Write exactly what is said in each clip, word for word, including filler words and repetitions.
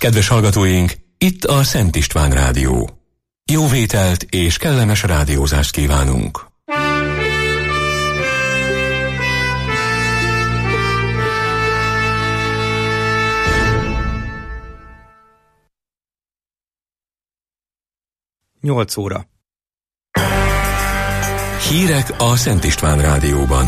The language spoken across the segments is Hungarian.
Kedves hallgatóink, itt a Szent István Rádió. Jó vételt és kellemes rádiózást kívánunk! nyolc óra. Hírek a Szent István Rádióban.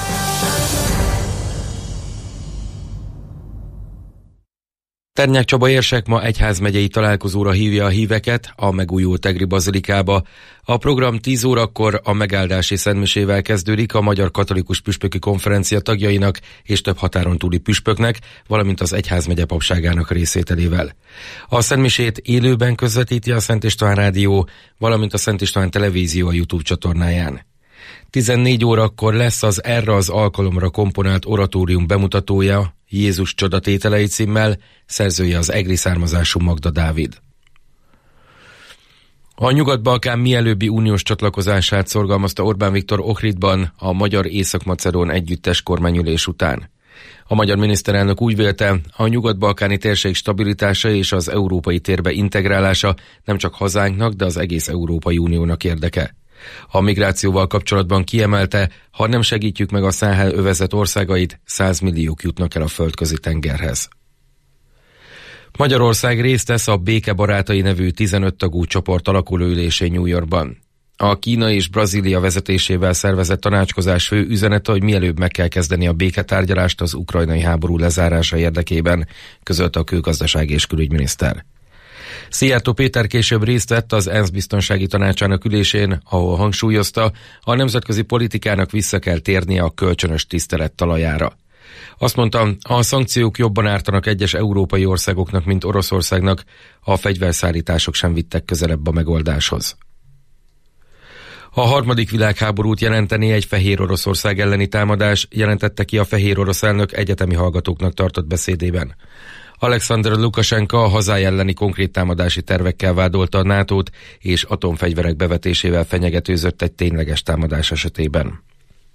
Ternyák Csaba érsek ma egyházmegyei találkozóra hívja a híveket a megújult Egri bazilikába. A program tíz órakor a megáldási szentmisével kezdődik a Magyar Katolikus Püspöki Konferencia tagjainak és több határon túli püspöknek, valamint az egyházmegye papságának részvételével. A szentmisét élőben közvetíti a Szent István Rádió, valamint a Szent István Televízió a YouTube csatornáján. tizennégy órakor lesz az erre az alkalomra komponált oratórium bemutatója, Jézus csodatételei címmel, szerzője az egri származású Magda Dávid. A Nyugat-Balkán mielőbbi uniós csatlakozását szorgalmazta Orbán Viktor Ohridban a Magyar Észak-Macedón együttes kormányülés után. A magyar miniszterelnök úgy vélte, a nyugat-balkáni térség stabilitása és az európai térbe integrálása nem csak hazánknak, de az egész Európai Uniónak érdeke. A migrációval kapcsolatban kiemelte, ha nem segítjük meg a Száhel övezet országait, százmilliók jutnak el a földközi tengerhez. Magyarország részt vesz a Béke Barátai nevű tizenöt tagú csoport alakulóülésén New Yorkban. A Kína és Brazília vezetésével szervezett tanácskozás fő üzenete, hogy mielőbb meg kell kezdeni a béketárgyalást az ukrajnai háború lezárása érdekében, közölte a külgazdaság és külügyminiszter. Szijjártó Péter később részt vett az ENSZ biztonsági tanácsának ülésén, ahol hangsúlyozta, a nemzetközi politikának vissza kell térnie a kölcsönös tisztelet talajára. Azt mondta, a szankciók jobban ártanak egyes európai országoknak, mint Oroszországnak, a fegyverszállítások sem vittek közelebb a megoldáshoz. A harmadik világháborút jelenteni egy Fehér Oroszország elleni támadás, jelentette ki a fehér orosz elnök egyetemi hallgatóknak tartott beszédében. Alexander Lukasenka a hazája elleni konkrét támadási tervekkel vádolta a nátót, és atomfegyverek bevetésével fenyegetőzött egy tényleges támadás esetében.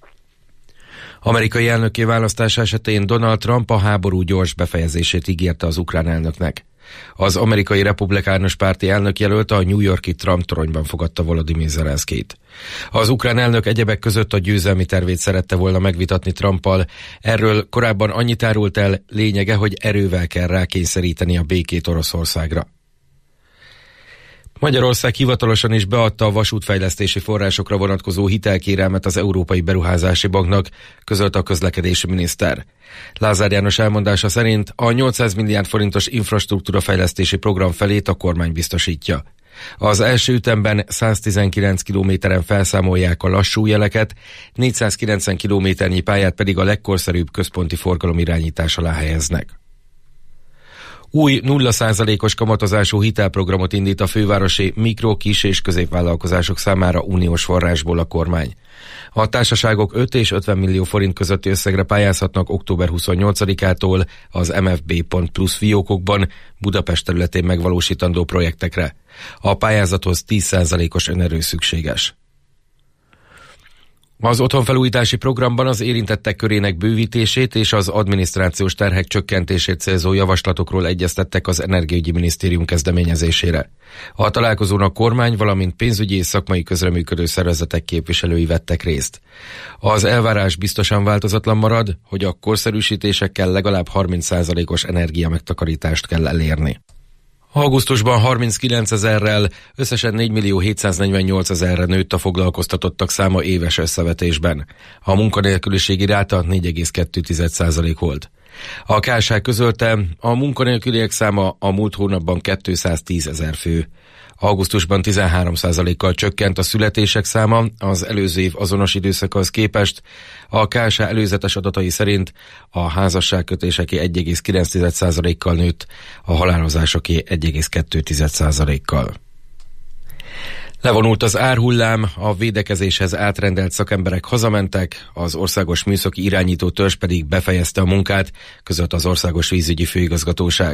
Amerikai elnökké választása esetén Donald Trump a háború gyors befejezését ígérte az ukrán elnöknek. Az amerikai republikánus párti elnökjelölt a New York-i Trump toronyban fogadta Volodymyr Zelenszkijt. Az ukrán elnök egyebek között a győzelmi tervét szerette volna megvitatni Trumpal. Erről korábban annyit árult el, lényege, hogy erővel kell rákényszeríteni a békét Oroszországra. Magyarország hivatalosan is beadta a vasútfejlesztési forrásokra vonatkozó hitelkérelmet az Európai Beruházási Banknak, közölte a közlekedési miniszter. Lázár János elmondása szerint a nyolcszáz milliárd forintos infrastruktúrafejlesztési program felét a kormány biztosítja. Az első ütemben száztizenkilenc kilométeren felszámolják a lassú jeleket, négyszázkilencven kilométernyi pályát pedig a legkorszerűbb központi forgalomirányítás alá helyeznek. Új nulla százalékos kamatozású hitelprogramot indít a fővárosi mikro-, kis- és középvállalkozások számára uniós forrásból a kormány. A társaságok öt és ötven millió forint közötti összegre pályázhatnak október huszonnyolcadikától az em ef bé pont plusz fiókokban Budapest területén megvalósítandó projektekre. A pályázathoz tíz százalékos önerő szükséges. Az otthonfelújítási programban az érintettek körének bővítését és az adminisztrációs terhek csökkentését célzó javaslatokról egyeztettek az Energiaügyi Minisztérium kezdeményezésére. A találkozón a kormány, valamint pénzügyi és szakmai közreműködő szervezetek képviselői vettek részt. Az elvárás biztosan változatlan marad, hogy a korszerűsítésekkel legalább harminc százalékos energiamegtakarítást kell elérni. Augusztusban harminckilencezerrel, összesen négymillió hétszáznegyvennyolcezerre nőtt a foglalkoztatottak száma éves összevetésben. A munkanélküliségi ráta négy egész kettő százalék volt. A ká es há közölte, a munkanélküliek száma a múlt hónapban kétszáztízezer fő. Augusztusban tizenhárom százalékkal csökkent a születések száma az előző év azonos időszakához képest. A ká es há előzetes adatai szerint a házasságkötéseké egy egész kilenc százalékkal nőtt, a halálozásoké egy egész kettő százalékkal. Levonult az árhullám, a védekezéshez átrendelt szakemberek hazamentek, az Országos Műszaki Irányító Törzs pedig befejezte a munkát, között az Országos Vízügyi Főigazgatóság.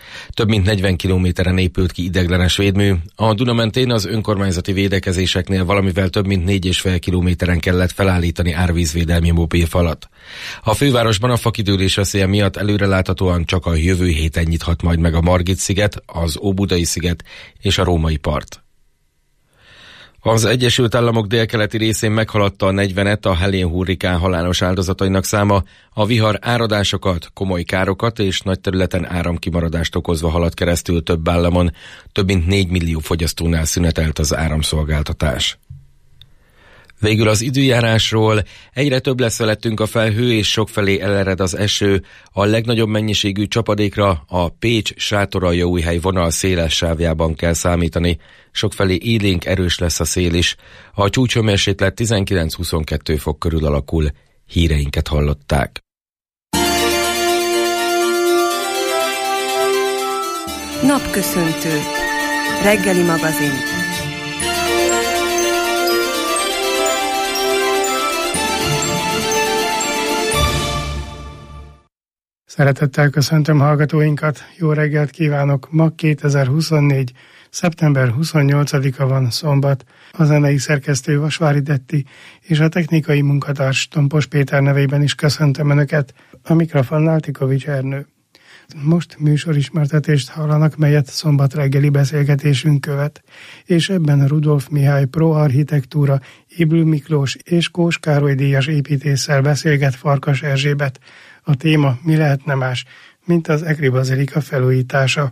Több mint negyven kilométeren épült ki ideiglenes védmű. A Duna mentén az önkormányzati védekezéseknél valamivel több mint négy és fél kilométeren kellett felállítani árvízvédelmi mobilfalat. A fővárosban a fakidőlés veszélye miatt előreláthatóan csak a jövő héten nyithat majd meg a Margit-sziget, az Óbudai-sziget és a Római part. Az Egyesült Államok délkeleti részén meghaladta a negyvenet a Helene hurrikán halálos áldozatainak száma, a vihar áradásokat, komoly károkat és nagy területen áramkimaradást okozva halad keresztül több államon, több mint négy millió fogyasztónál szünetelt az áramszolgáltatás. Végül az időjárásról: egyre több lesz felettünk a felhő, és sokfelé elered az eső. A legnagyobb mennyiségű csapadékra a Pécs-Sátoraljaújhely vonal széles sávjában kell számítani. Sokfelé élénk erős lesz a szél is. A csúcshőmérséklet tizenkilenc-huszonkettő fok körül alakul. Híreinket hallották. Napköszöntő. Reggeli magazin. Szeretettel köszöntöm hallgatóinkat, jó reggelt kívánok! Ma kétezer-huszonnégy. szeptember huszonnyolcadika van, szombat. A zenei szerkesztő Vasvári Detti és a technikai munkatárs Tompos Péter nevében is köszöntöm Önöket, a mikrofonnál Tikovics Ernő. Most műsorismertetést hallanak, melyet szombat reggeli beszélgetésünk követ, és ebben Rudolf Mihály Pro-architektúra, Ébül Miklós és Kós Károly díjas építésszel beszélget Farkas Erzsébet. A téma mi lehetne más, mint az Egri Bazilika felújítása.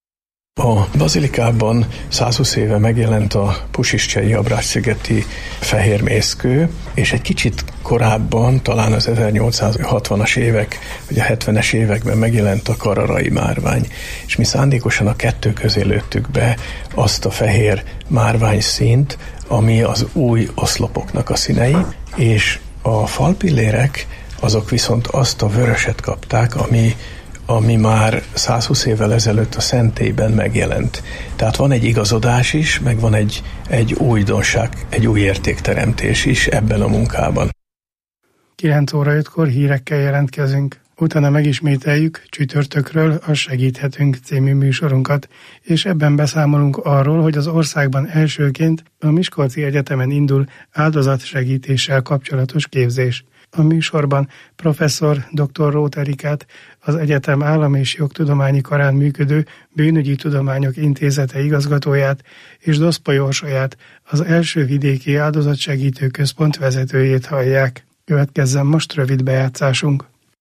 A bazilikában százhúsz éve megjelent a Pusischei Abrásszigeti fehérmészkő, és egy kicsit korábban, talán az ezernyolcszázhatvanas évek, vagy a hetvenes években megjelent a kararai márvány. És mi szándékosan a kettő közé lőttük be azt a fehér márvány színt, ami az új oszlopoknak a színei, és a falpillérek azok viszont azt a vöröset kapták, ami ami már százhúsz évvel ezelőtt a szentélyben megjelent. Tehát van egy igazodás is, meg van egy, egy újdonság, egy új értékteremtés is ebben a munkában. kilenc óra ötkor hírekkel jelentkezünk. Utána megismételjük csütörtökről a Segíthetünk című műsorunkat, és ebben beszámolunk arról, hogy az országban elsőként a Miskolci Egyetemen indul áldozatsegítéssel kapcsolatos képzés. A műsorban professzor dr. Róth Erikát, az egyetem állam- és jogtudományi karán működő Bűnügyi Tudományok Intézete igazgatóját és Doszpoly Orsolyát, az első vidéki áldozatsegítő központ vezetőjét hallják. Következzen most rövid bejátszásunk.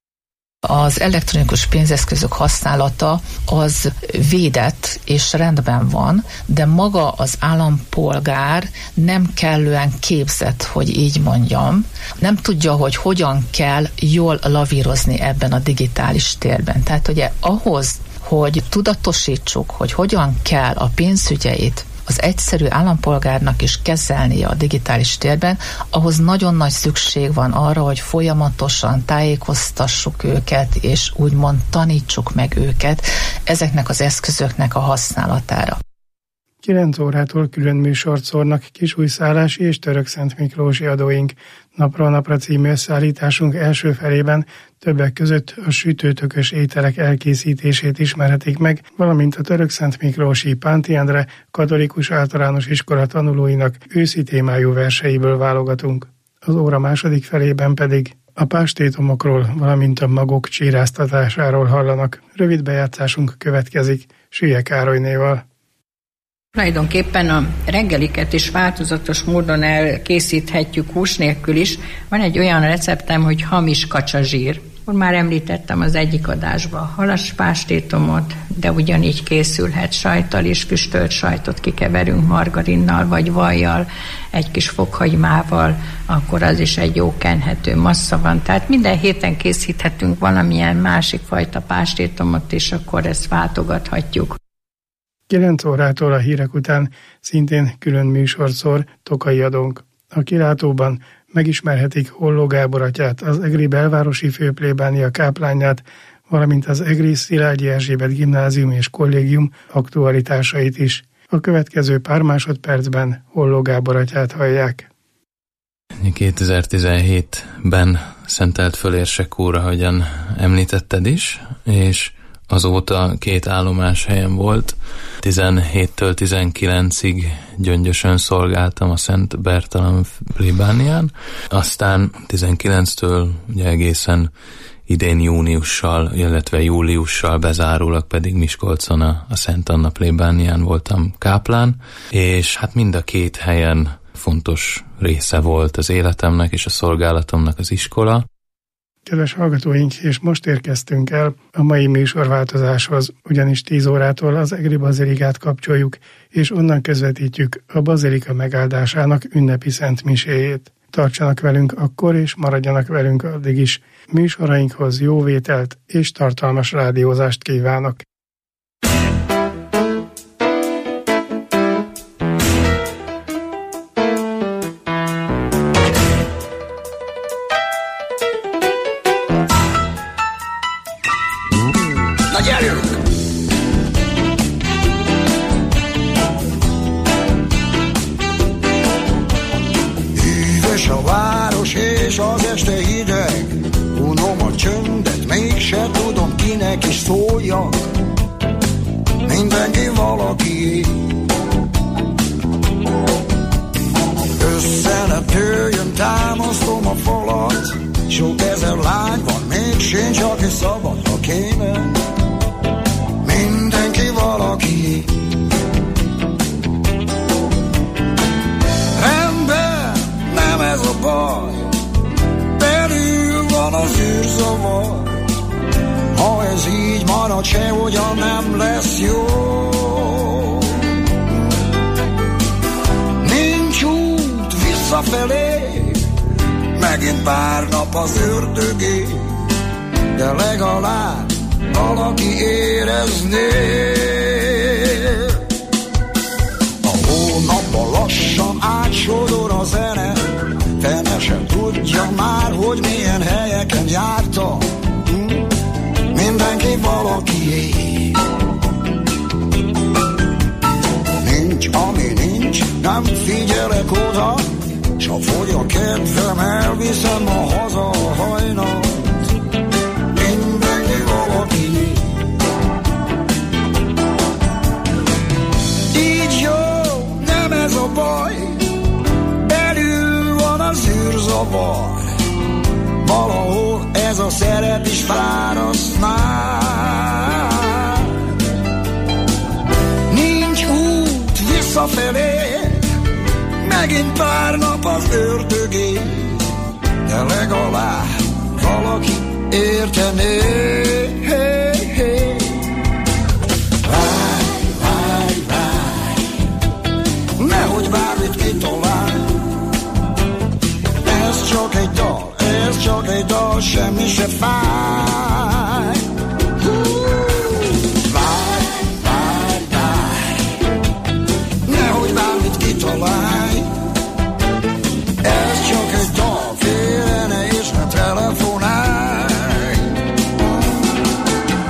Az elektronikus pénzeszközök használata az védett és rendben van, de maga az állampolgár nem kellően képzett, hogy így mondjam. Nem tudja, hogy hogyan kell jól lavírozni ebben a digitális térben. Tehát ugye ahhoz, hogy tudatosítsuk, hogy hogyan kell a pénzügyeit az egyszerű állampolgárnak is kezelnie a digitális térben, ahhoz nagyon nagy szükség van arra, hogy folyamatosan tájékoztassuk őket, és úgymond tanítsuk meg őket ezeknek az eszközöknek a használatára. kilenc órától külön műsort szórnak Kisújszállási és Törökszentmiklósi adóink. Napról napra című összeállításunk első felében többek között a sütőtökös ételek elkészítését ismerhetik meg, valamint a Törökszentmiklósi Pánti Endre katolikus általános iskola tanulóinak őszi témájú verseiből válogatunk. Az óra második felében pedig a pástétomokról, valamint a magok csíráztatásáról hallanak. Rövid bejátszásunk következik Sülye Károlynéval. Tulajdonképpen a reggeliket is változatos módon elkészíthetjük hús nélkül is. Van egy olyan receptem, hogy hamis kacsazsír. Már említettem az egyik adásban a halaspástétomot, de ugyanígy készülhet sajttal is, füstölt sajtot kikeverünk margarinnal vagy vajjal, egy kis fokhagymával, akkor az is egy jó kenhető massza van. Tehát minden héten készíthetünk valamilyen másik fajta pástétomot, és akkor ezt váltogathatjuk. kilenc órától a hírek után szintén külön műsort szór Tokai Adónk. A kilátóban megismerhetik Holló Gábor atyát, az egri belvárosi főplébánia káplányát, valamint az egri Szilágyi Erzsébet gimnázium és kollégium aktualitásait is. A következő pár másodpercben Holló Gábor atyát hallják. kétezer-tizenhétben szentelt föl Érsek úr, ahogyan említetted is, és azóta két állomás helyen volt. tizenhéttől tizenkilencig Gyöngyösön szolgáltam a Szent Bertalan plébánián, aztán tizenkilenctől ugye egészen idén júniussal, illetve júliussal bezárólag pedig Miskolcon a, a Szent Anna plébánián voltam káplán, és hát mind a két helyen fontos része volt az életemnek és a szolgálatomnak az iskola. Kedves hallgatóink, és most érkeztünk el a mai műsorváltozáshoz, ugyanis tíz órától az Egri Bazilikát kapcsoljuk, és onnan közvetítjük a Bazilika megáldásának ünnepi szent miséjét. Tartsanak velünk akkor, és maradjanak velünk addig is. Műsorainkhoz jó vételt és tartalmas rádiózást kívánok! És az este hideg, unom a csöndet, mégse tudom kinek is szóljak. Mindenki valaki. Össze ne tőjön, támasztom a falat. Sok ezer lány van, még sincs, aki szabad, ha kéne. Mindenki valaki. Rendben, nem ez a baj, van az űrzavar. Ha ez így marad, sehogyan nem lesz jó. Nincs út visszafelé, megint pár nap az ördögé, de legalább valaki érezné. A hónapban lassan átsodor a zene, fene sem tudja már, hogy milyen helyeken járta. Hm? Mindenki valakié. Nincs, ami nincs, nem figyelek oda, s ha fogy a kedvem, elviszem a haza a hajnalt. Mindenki valakié. Így jó, nem ez a baj, az űrzavar. Valahol ez a szeret is fáraszt már. Nincs út visszafelé, megint pár nap az ördögé, de legalább valaki értené. Hey, hey. Várj, várj, várj, nehogy bármit kitalálj. Ez csak egy dal, ez csak egy dal, semmi se fáj. Várj, várj, várj, nehogy bármit kitalálj. Ez csak egy dal, félre ne és ne telefonálj.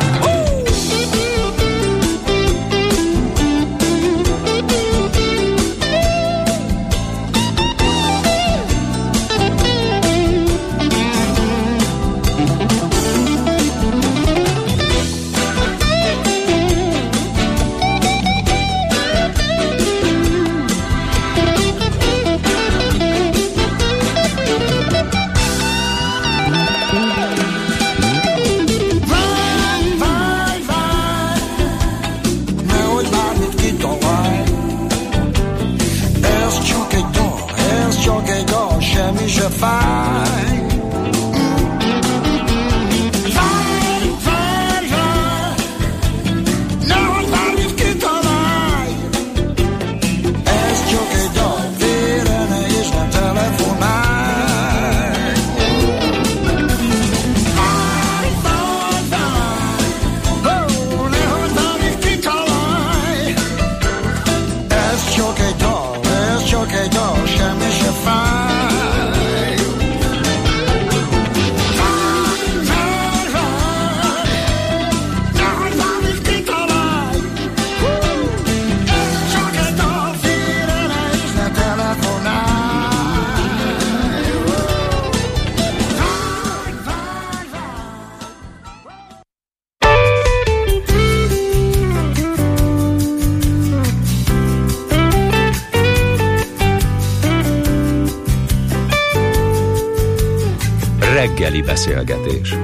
Reggeli beszélgetés.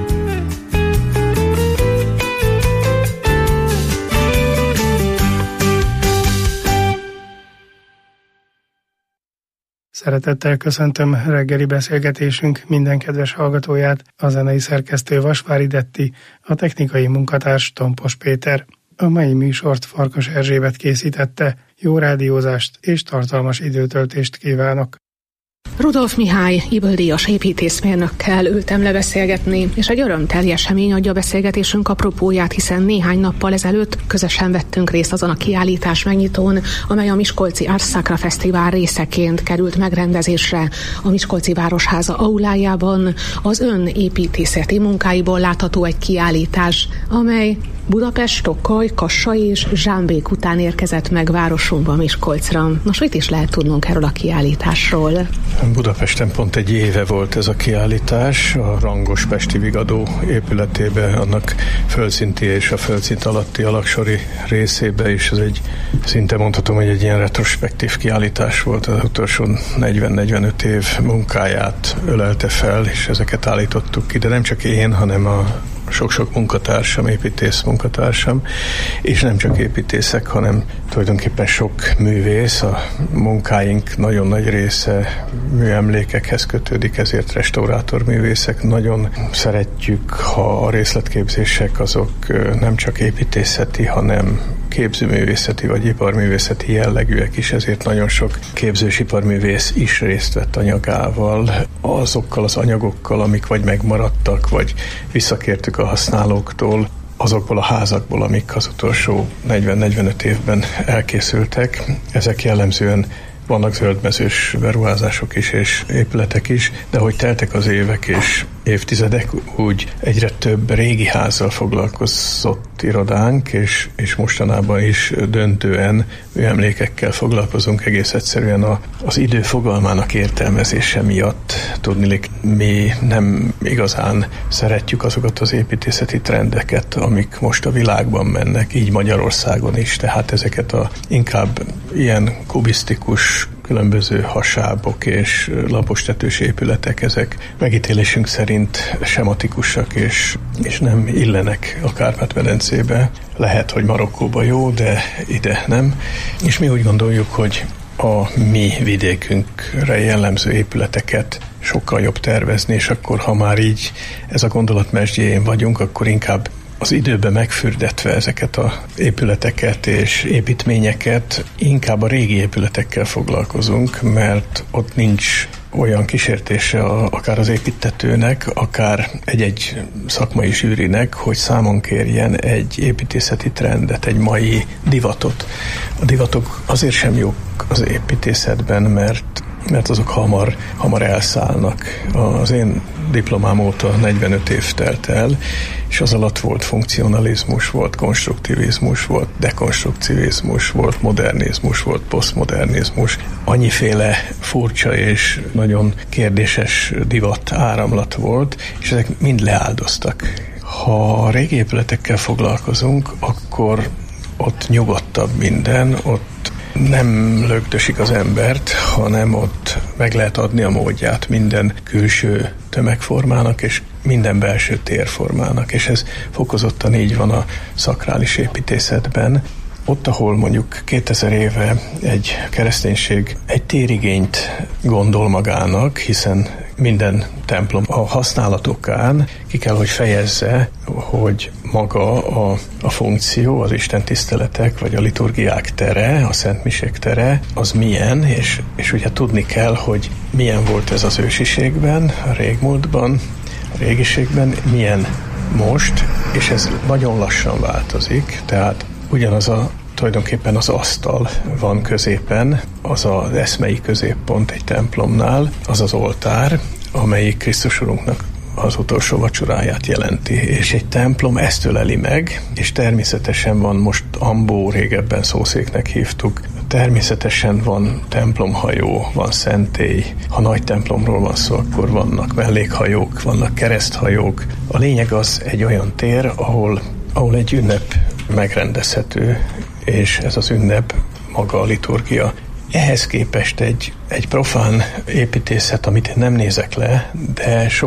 Szeretettel köszöntöm reggeli beszélgetésünk minden kedves hallgatóját, a zenei szerkesztő Vasvári Detti, a technikai munkatárs Tompos Péter. A mai műsort Farkas Erzsébet készítette, jó rádiózást és tartalmas időtöltést kívánok! Rudolf Mihály Ybl-díjas építészmérnökkel ültem le beszélgetni, és egy örömteli esemény adja a beszélgetésünk apropóját, hiszen néhány nappal ezelőtt közösen vettünk részt azon a kiállítás megnyitón, amely a Miskolci Art Sacra Fesztivál részeként került megrendezésre a Miskolci Városháza aulájában. Az ön építészeti munkáiból látható egy kiállítás, amely Budapest, Tokaj, Kassa és Zsámbék után érkezett meg városunkba, Miskolcra. Nos, mit is lehet tudnunk erről a kiállításról? Budapesten pont egy éve volt ez a kiállítás, a rangos Pesti Vigadó épületébe, annak földszinti és a földszint alatti alaksori részébe is. Ez egy, szinte mondhatom, hogy egy ilyen retrospektív kiállítás volt, az utolsó negyven-negyvenöt év munkáját ölelte fel, és ezeket állítottuk ki, de nem csak én, hanem a sok-sok munkatársam, építész munkatársam, és nem csak építészek, hanem tulajdonképpen sok művész. A munkáink nagyon nagy része műemlékekhez kötődik, ezért restaurátorművészek. Nagyon szeretjük, ha a részletképzések azok nem csak építészeti, hanem képzőművészeti vagy iparművészeti jellegűek is, ezért nagyon sok képzős iparművész is részt vett anyagával, azokkal az anyagokkal, amik vagy megmaradtak, vagy visszakértük a használóktól, azokból a házakból, amik az utolsó negyven-negyvenöt évben elkészültek. Ezek jellemzően vannak zöldmezős beruházások is és épületek is, de hogy teltek az évek és évtizedek, úgy egyre több régi házzal foglalkozott irodánk, és, és mostanában is döntően műemlékekkel foglalkozunk, egész egyszerűen a, az idő fogalmának értelmezése miatt. Tudniillik, mi nem igazán szeretjük azokat az építészeti trendeket, amik most a világban mennek, így Magyarországon is, tehát ezeket a inkább ilyen kubisztikus, különböző hasábok és lapostetős épületek, ezek megítélésünk szerint sematikusak és, és nem illenek a Kárpát-medencébe. Lehet, hogy Marokkóba jó, de ide nem. És mi úgy gondoljuk, hogy a mi vidékünkre jellemző épületeket sokkal jobb tervezni, és akkor, ha már így ez a gondolat mesdjéjén vagyunk, akkor inkább az időben megfürdetve ezeket az épületeket és építményeket, inkább a régi épületekkel foglalkozunk, mert ott nincs olyan kísértése a, akár az építtetőnek, akár egy-egy szakmai zsűrinek, hogy számon kérjen egy építészeti trendet, egy mai divatot. A divatok azért sem jók az építészetben, mert mert azok hamar, hamar elszállnak. Az én diplomám óta negyvenöt év telt el, és az alatt volt funkcionalizmus, volt konstruktivizmus, volt dekonstruktivizmus, volt modernizmus, volt posztmodernizmus. Annyiféle furcsa és nagyon kérdéses divat áramlat volt, és ezek mind leáldoztak. Ha a régi épületekkel foglalkozunk, akkor ott nyugodtabb minden, ott nem lögdösik az embert, hanem ott meg lehet adni a módját minden külső tömegformának és minden belső térformának, és ez fokozottan így van a szakrális építészetben. Ott, ahol mondjuk kétezer éve egy kereszténység egy térigényt gondol magának, hiszen minden templom a használatokán ki kell, hogy fejezze, hogy maga a, a funkció, az istentiszteletek, vagy a liturgiák tere, a szentmisék tere, az milyen, és, és ugye tudni kell, hogy milyen volt ez az ősiségben, a régmúltban, a régiségben, milyen most, és ez nagyon lassan változik, tehát ugyanaz a tulajdonképpen az asztal van középen, az az eszmei középpont egy templomnál, az az oltár, amelyik Krisztus Urunknak az utolsó vacsoráját jelenti. És egy templom ezt öleli meg, és természetesen van most ambó, régebben szószéknek hívtuk, természetesen van templomhajó, van szentély. Ha nagy templomról van szó, akkor vannak mellékhajók, vannak kereszthajók. A lényeg az egy olyan tér, ahol, ahol egy ünnep megrendezhető, és ez az ünnep maga a liturgia. Ehhez képest egy, egy profán építészet, amit én nem nézek le, de sok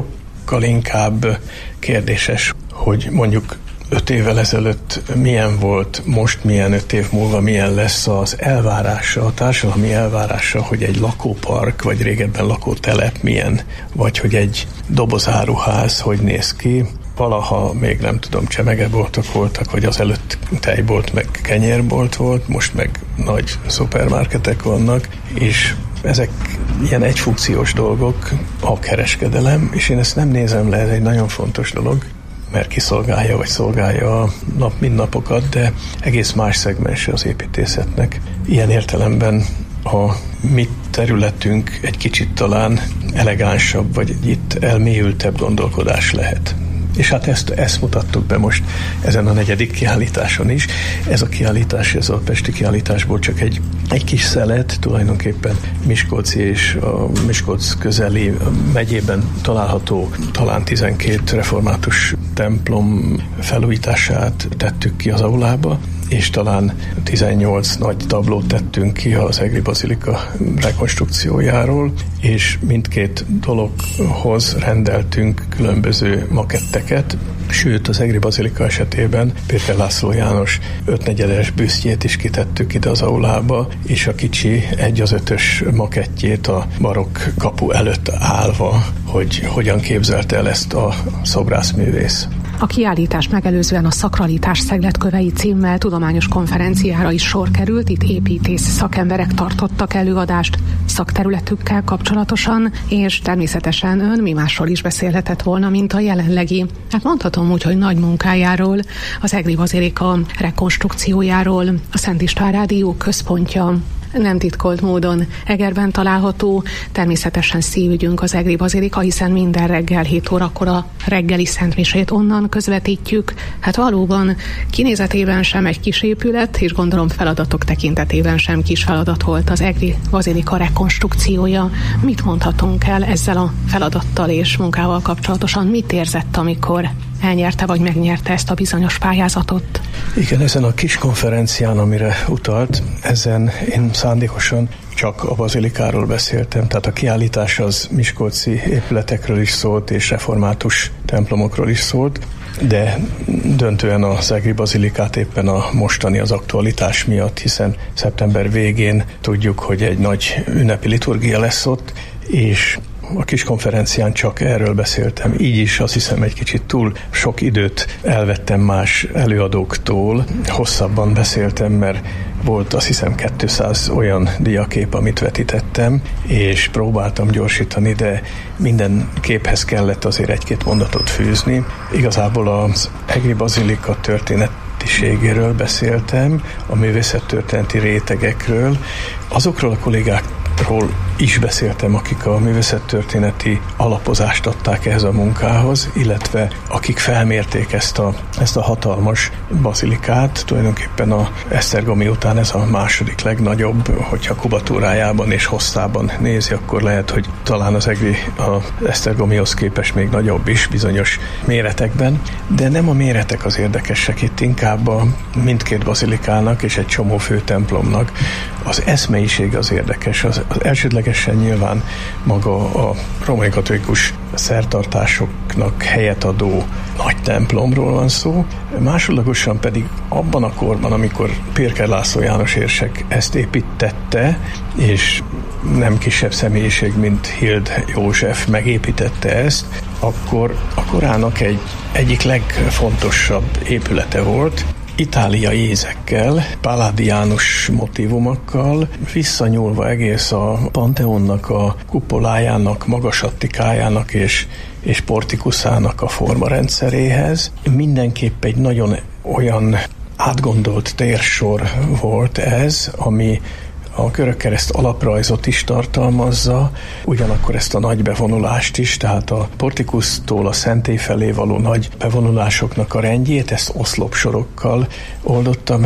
sokkal inkább kérdéses, hogy mondjuk öt évvel ezelőtt milyen volt, most milyen, öt év múlva milyen lesz az elvárása, a társadalmi elvárása, hogy egy lakópark, vagy régebben lakótelep milyen, vagy hogy egy dobozáruház hogy néz ki. Valaha még nem tudom, csemegeboltok voltak, hogy az előtt tejbolt, meg kenyérbolt volt, most meg nagy szupermarketek vannak, és ezek ilyen egyfunkciós dolgok, a kereskedelem, és én ezt nem nézem le, ez egy nagyon fontos dolog, mert kiszolgálja vagy szolgálja a nap mindnapokat, de egész más szegmense az építészetnek. Ilyen értelemben a mi területünk egy kicsit talán elegánsabb, vagy itt elmélyültebb gondolkodás lehet. És hát ezt, ezt mutattuk be most ezen a negyedik kiállításon is. Ez a kiállítás, ez a pesti kiállításból csak egy, egy kis szelet, tulajdonképpen Miskolci és a Miskolc közeli megyében található talán tizenkét református templom felújítását tettük ki az aulába, és talán tizennyolc nagy tablót tettünk ki az Egri Bazilika rekonstrukciójáról, és mindkét dologhoz rendeltünk különböző maketteket, sőt az Egri Bazilika esetében Pirker László János ötnegyedes büsztjét is kitettük ide az aulába, és a kicsi egy az ötös makettjét a barokk kapu előtt állva, hogy hogyan képzelte el ezt a szobrászművész. A kiállítás megelőzően a Szakralitás szegletkövei címmel tudományos konferenciára is sor került, itt építész szakemberek tartottak előadást szakterületükkel kapcsolatosan, és természetesen ön mi másról is beszélhetett volna, mint a jelenlegi, hát mondhatom úgy, hogy nagy munkájáról, az Egri Bazilika rekonstrukciójáról, a Szent István Rádió központja nem titkolt módon Egerben található, természetesen szívügyünk az Egri Bazilika, hiszen minden reggel hét órakor a reggeli szentmisét onnan közvetítjük. Hát valóban kinézetében sem egy kis épület, és gondolom feladatok tekintetében sem kis feladat volt az Egri Bazilika rekonstrukciója. Mit mondhatunk el ezzel a feladattal és munkával kapcsolatosan? Mit érzett, amikor elnyerte vagy megnyerte ezt a bizonyos pályázatot? Igen, ezen a kis konferencián, amire utalt, ezen én szándékosan csak a bazilikáról beszéltem, tehát a kiállítás az miskolci épületekről is szólt, és református templomokról is szólt, de döntően az Egri Bazilikát éppen a mostani az aktualitás miatt, hiszen szeptember végén tudjuk, hogy egy nagy ünnepi liturgia lesz ott, és a kis konferencián csak erről beszéltem. Így is azt hiszem egy kicsit túl sok időt elvettem más előadóktól. Hosszabban beszéltem, mert volt azt hiszem kétszáz olyan diakép, amit vetítettem, és próbáltam gyorsítani, de minden képhez kellett azért egy-két mondatot fűzni. Igazából az Egri Bazilika történetiségéről beszéltem, a művészettörténeti rétegekről, azokról a kollégákról is beszéltem, akik a művészettörténeti alapozást adták ehhez a munkához, illetve akik felmérték ezt a, ezt a hatalmas bazilikát. Tulajdonképpen a esztergomi után ez a második legnagyobb, hogyha kubatúrájában és hosszában nézi, akkor lehet, hogy talán az Egri a esztergomihoz képest még nagyobb is bizonyos méretekben, de nem a méretek az érdekesek, itt inkább a mindkét bazilikának és egy csomó főtemplomnak az eszmeiség az érdekes. Az, az elsődlegesen nyilván maga a római katolikus szertartásoknak helyet adó nagy templomról van szó, másodlagosan pedig abban a korban, amikor Pirker László János érsek ezt építette, és nem kisebb személyiség, mint Hild József megépítette ezt, akkor a korának egy, egyik legfontosabb épülete volt, itáliai ízekkel, palladiánus motívumokkal, visszanyúlva egész a Panteonnak, a kupolájának, magasattikájának és, és portikuszának a formarendszeréhez. Mindenképp egy nagyon olyan átgondolt térsor volt ez, ami a Körökkereszt alaprajzot is tartalmazza, ugyanakkor ezt a nagy bevonulást is, tehát a portikusztól a szentély felé való nagy bevonulásoknak a rendjét, ezt oszlopsorokkal oldotta meg,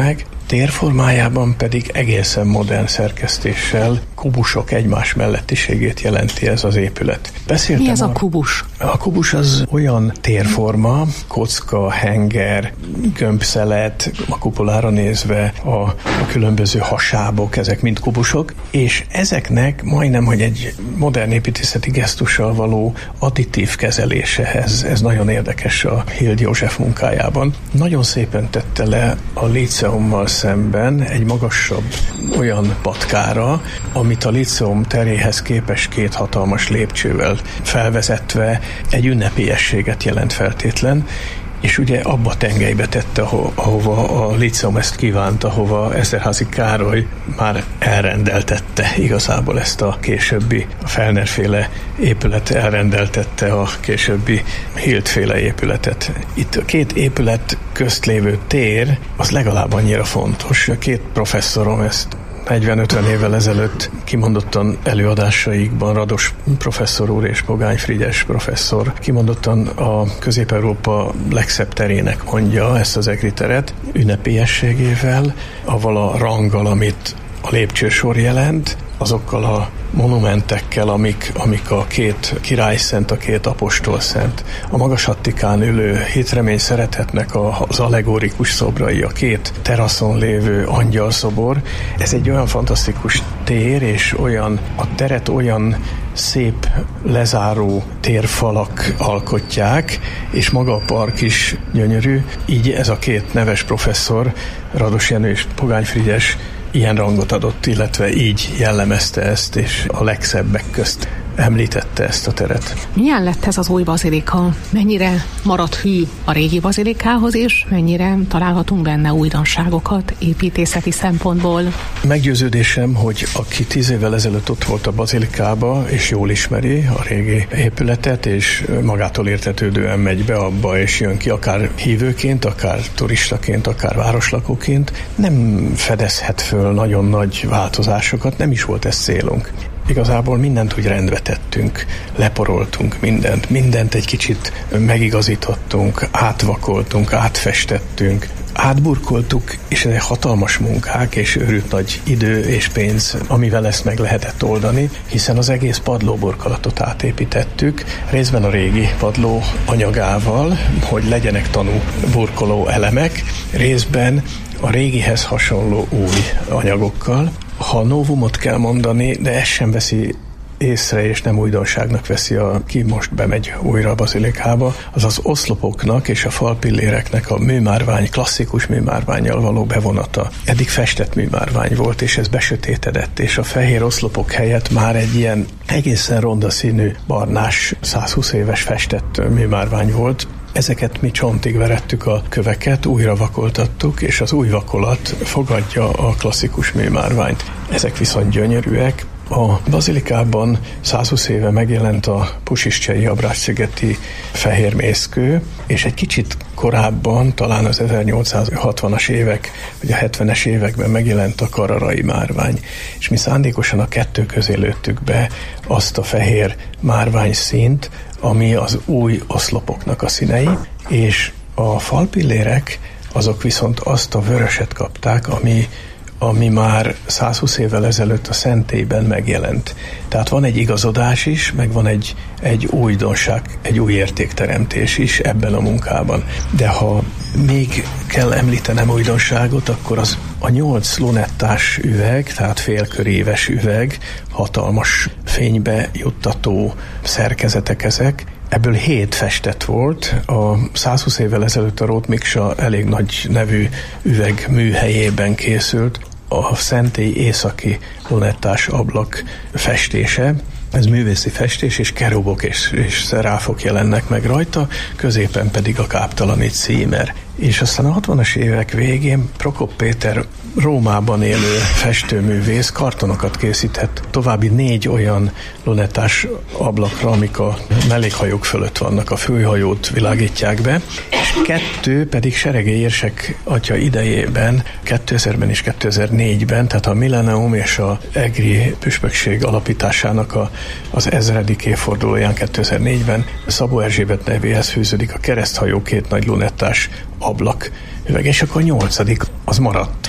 térformájában pedig egészen modern szerkesztéssel, kubusok egymás mellettiségét jelenti ez az épület. Beszéltem Mi ez a ar- kubus? A kubus az olyan térforma, kocka, henger, gömbszelet, a kupolára nézve a, a különböző hasábok, ezek mind kubusok, és ezeknek majdnem, hogy egy modern építészeti gesztussal való additív kezelése, ez, ez nagyon érdekes a Hild József munkájában. Nagyon szépen tette le a líceummal szemben egy magasabb olyan patkára, amit a líceum teréhez képes két hatalmas lépcsővel felvezetve egy ünnepélyességet jelent feltétlen, és ugye abba tengelybe tette, aho- ahova a líceum ezt kívánt, ahova Eszterházy Károly már elrendeltette igazából ezt a későbbi a Fellner-féle épület elrendeltette a későbbi Hild-féle épületet. Itt a két épület közt lévő tér az legalább annyira fontos. A két professzorom ezt negyven-ötven évvel ezelőtt kimondottan előadásaikban Rados professzor úr és Pogány Frigyes professzor kimondottan a Közép-Európa legszebb terének mondja ezt az egri teret ünnepélyességével, avval a ranggal, amit a lépcsősor jelent, azokkal a monumentekkel, amik, amik a két királyszent, a két apostolszent, a magas attikán ülő hitremény szeretetnek a, az allegorikus szobrai, a két teraszon lévő angyalszobor. Ez egy olyan fantasztikus tér, és olyan, a teret olyan szép lezáró térfalak alkotják, és maga a park is gyönyörű. Így ez a két neves professzor, Rados Jenő és Pogány Frigyes ilyen rangot adott, illetve így jellemezte ezt, és a legszebbek közt említette ezt a teret. Milyen lett ez az új bazilika? Mennyire maradt hű a régi bazilikához, és mennyire találhatunk benne újdonságokat építészeti szempontból? Meggyőződésem, hogy aki tíz évvel ezelőtt ott volt a bazilikába, és jól ismeri a régi épületet, és magától értetődően megy be abba, és jön ki, akár hívőként, akár turistaként, akár városlakóként, nem fedezhet föl nagyon nagy változásokat, nem is volt ez célunk. Igazából mindent úgy rendbe tettünk, leporoltunk mindent, mindent egy kicsit megigazítottunk, átvakoltunk, átfestettünk, átburkoltuk, és ezek hatalmas munkák, és őrült nagy idő és pénz, amivel ezt meg lehetett oldani, hiszen az egész padlóburkolatot átépítettük, részben a régi padló anyagával, hogy legyenek tanú burkoló elemek, részben a régihez hasonló új anyagokkal. Ha novumot kell mondani, de ez sem veszi észre, és nem újdonságnak veszi, aki most bemegy újra a bazilikába, az az oszlopoknak és a falpilléreknek a műmárvány, klasszikus műmárvánnyal való bevonata. Eddig festett műmárvány volt, és ez besötétedett, és a fehér oszlopok helyett már egy ilyen egészen ronda színű, barnás, százhúsz éves festett műmárvány volt. Ezeket mi csontig verettük a köveket, újra vakoltattuk, és az új vakolat fogadja a klasszikus műmárványt. Ezek viszont gyönyörűek. A bazilikában százhúsz éve megjelent a Pusischei Abrácsszigeti fehérmészkő, és egy kicsit korábban, talán az ezernyolcszázhatvanas évek, vagy a hetvenes években megjelent a kararai márvány. És mi szándékosan a kettő közé lőttük be azt a fehér márvány színt, ami az új oszlopoknak a színei, és a falpillérek azok viszont azt a vöröset kapták, ami ami már százhúsz évvel ezelőtt a szentélyben megjelent. Tehát van egy igazodás is, meg van egy, egy újdonság, egy új értékteremtés is ebben a munkában. De ha még kell említenem újdonságot, akkor az a nyolc lunettás üveg, tehát félköréves üveg, hatalmas fénybe juttató szerkezetek ezek, ebből hét festett volt. A százhúsz évvel ezelőtt a Roth Miksa elég nagy nevű üveg műhelyében készült a szentély északi lunettás ablak festése. Ez művészi festés, és kerubok és, és szeráfok jelennek meg rajta, középen pedig a káptalanít címer. És aztán a hatvanas évek végén Prokop Péter Rómában élő festőművész kartonokat készített további négy olyan lunettás ablakra, amik a mellékhajók fölött vannak, a főhajót világítják be, és kettő pedig Seregély érsek atya idejében, kétezerben és kétezer-négyben, tehát a Millennium és a egri püspökség alapításának a, az ezredik évfordulóján kétezer-négyben Szabó Erzsébet nevéhez fűződik a kereszthajó két nagy lunettás ablak üveg, és akkor a nyolcadik az maradt.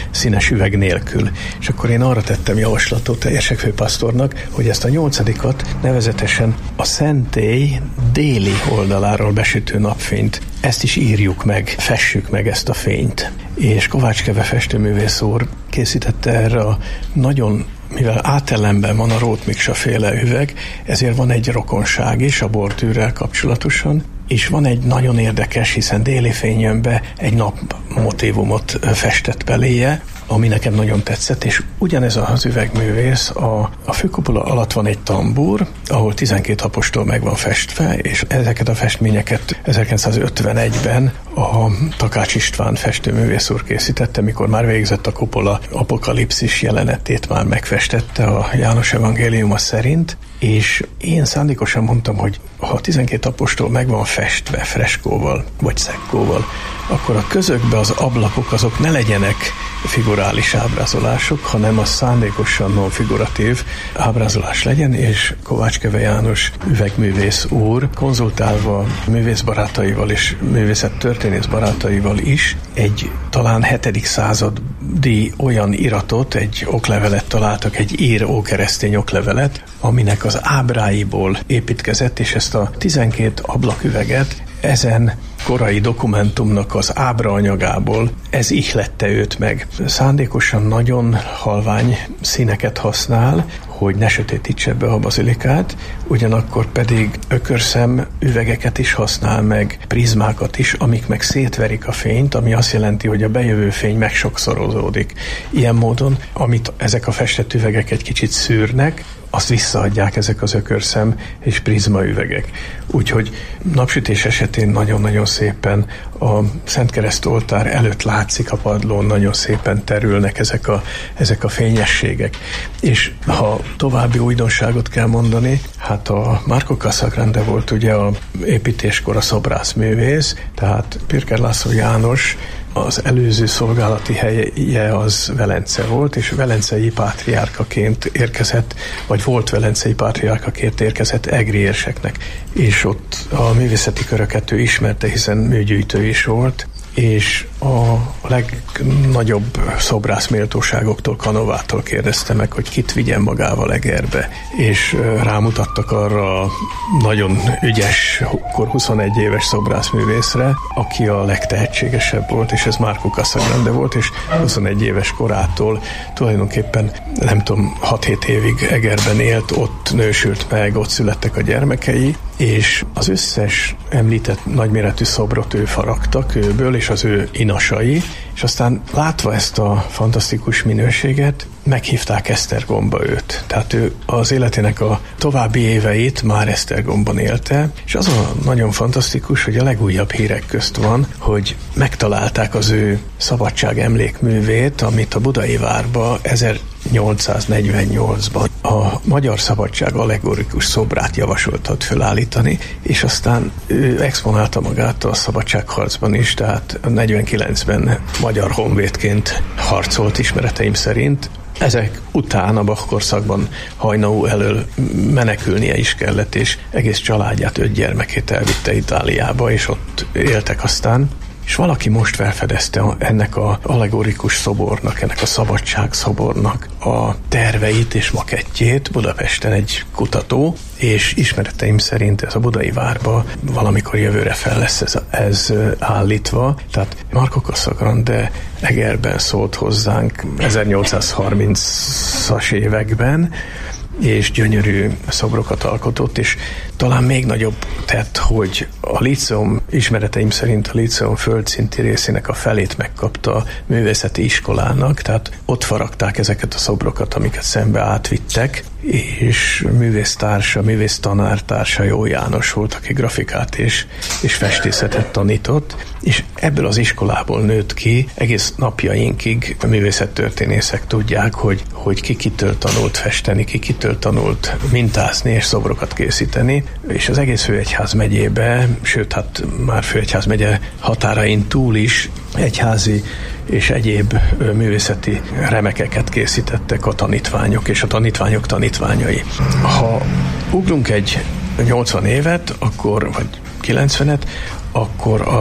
színes üveg nélkül. És akkor én arra tettem javaslatot Érsek főpásztornak, hogy ezt a nyolcadikat nevezetesen a szentély déli oldaláról besütő napfényt, ezt is írjuk meg, fessük meg ezt a fényt. És Kovács Keve festőművész úr készítette erre a nagyon, mivel átellenben van a Róth Miksa féle üveg, ezért van egy rokonság is a bordűrrel kapcsolatosan, és van egy nagyon érdekes, hiszen déli fény jön be, egy napmotívumot festett beléje, ami nekem nagyon tetszett, és ugyanez az üvegművész, a, a főkupola alatt van egy tambúr, ahol tizenkét apostol meg van festve, és ezeket a festményeket ezerkilencszázötvenegyben a Takács István festőművész úr készítette, mikor már végzett a kupola apokalipszis jelenetét, már megfestette a János evangéliuma szerint, és én szándékosan mondtam, hogy ha a tizenkét apostol meg van festve freskóval, vagy szekkóval, akkor a közökbe az ablakok azok ne legyenek figurális ábrázolások, hanem az szándékosan non-figuratív ábrázolás legyen, és Kovács Keve János üvegművész úr konzultálva művész barátaival és művészettörténész barátaival is egy talán hetedik századi olyan iratot, egy oklevelet találtak, egy ír ókeresztény oklevelet, aminek az ábráiból építkezett, és ezt a tizenkét ablaküveget ezen korai dokumentumnak az ábraanyagából ez ihlette őt meg. Szándékosan nagyon halvány színeket használ, hogy ne sötétítse be a bazilikát, ugyanakkor pedig ökörszem üvegeket is használ meg, prizmákat is, amik meg szétverik a fényt, ami azt jelenti, hogy a bejövő fény megsokszorozódik. Ilyen módon, amit ezek a festett üvegek egy kicsit szűrnek, azt visszaadják ezek az ökörszem és prizma üvegek. Úgyhogy napsütés esetén nagyon-nagyon szépen a Szent Kereszt oltár előtt látszik a padlón, nagyon szépen terülnek ezek a, ezek a fényességek. És ha további újdonságot kell mondani, hát a Marco Casagrande volt ugye a építéskor a szobrászművész, tehát Pirker László János az előző szolgálati helye az Velence volt, és velencei pátriárkaként érkezett, vagy volt velencei pátriárkaként érkezett egri érseknek. És ott a művészeti köröket ő ismerte, hiszen műgyűjtő is volt, és a legnagyobb szobrászméltóságoktól, Kanovától kérdezte meg, hogy kit vigyen magával Egerbe, és rámutattak arra a nagyon ügyes, akkor huszonegy éves szobrászművészre, aki a legtehetségesebb volt, és ez Marco Casagrande volt, és huszonegy éves korától tulajdonképpen nem tudom, hat-hét évig Egerben élt, ott nősült meg, ott születtek a gyermekei, és az összes említett nagyméretű szobrot ő faragta kőből, és az ő inasai, és aztán látva ezt a fantasztikus minőséget, meghívták Esztergomba őt. Tehát ő az életének a további éveit már Esztergomban élte, és az a nagyon fantasztikus, hogy a legújabb hírek közt van, hogy megtalálták az ő szabadság emlékművét, amit a Budai várba ezernyolcszáznegyvennyolcban a Magyar Szabadság allegorikus szobrát javasoltad felállítani, és aztán ő exponálta magát a szabadságharcban is, tehát negyvenkilencben magyar honvédként harcolt ismereteim szerint. Ezek után a Bach korszakban Haynau elől menekülnie is kellett, és egész családját, öt gyermekét elvitte Itáliába, és ott éltek aztán. És valaki most felfedezte ennek a allegorikus szobornak, ennek a szabadság szobornak a terveit és makettjét, Budapesten egy kutató, és ismereteim szerint ez a Budai várba valamikor jövőre fel lesz ez, ez állítva. Tehát Marco Casagrande Egerben szólt hozzánk ezernyolcszázharmincas években, és gyönyörű szobrokat alkotott, és talán még nagyobb tett, hogy a líceum, ismereteim szerint a líceum földszinti részének a felét megkapta a művészeti iskolának, tehát ott faragták ezeket a szobrokat, amiket szembe átvittek, és művésztársa, művésztanártársa Jó János volt, aki grafikát és, és festészetet tanított, és ebből az iskolából nőtt ki, egész napjainkig a művészettörténészek tudják, hogy, hogy ki kitől tanult festeni, ki kitől tanult mintázni és szobrokat készíteni, és az egész Főegyház megyébe, sőt, hát már Főegyház megye határain túl is egyházi és egyéb művészeti remekeket készítettek a tanítványok és a tanítványok tanítványai. Ha ugrunk egy nyolcvan évet, akkor, vagy kilencvenet, akkor az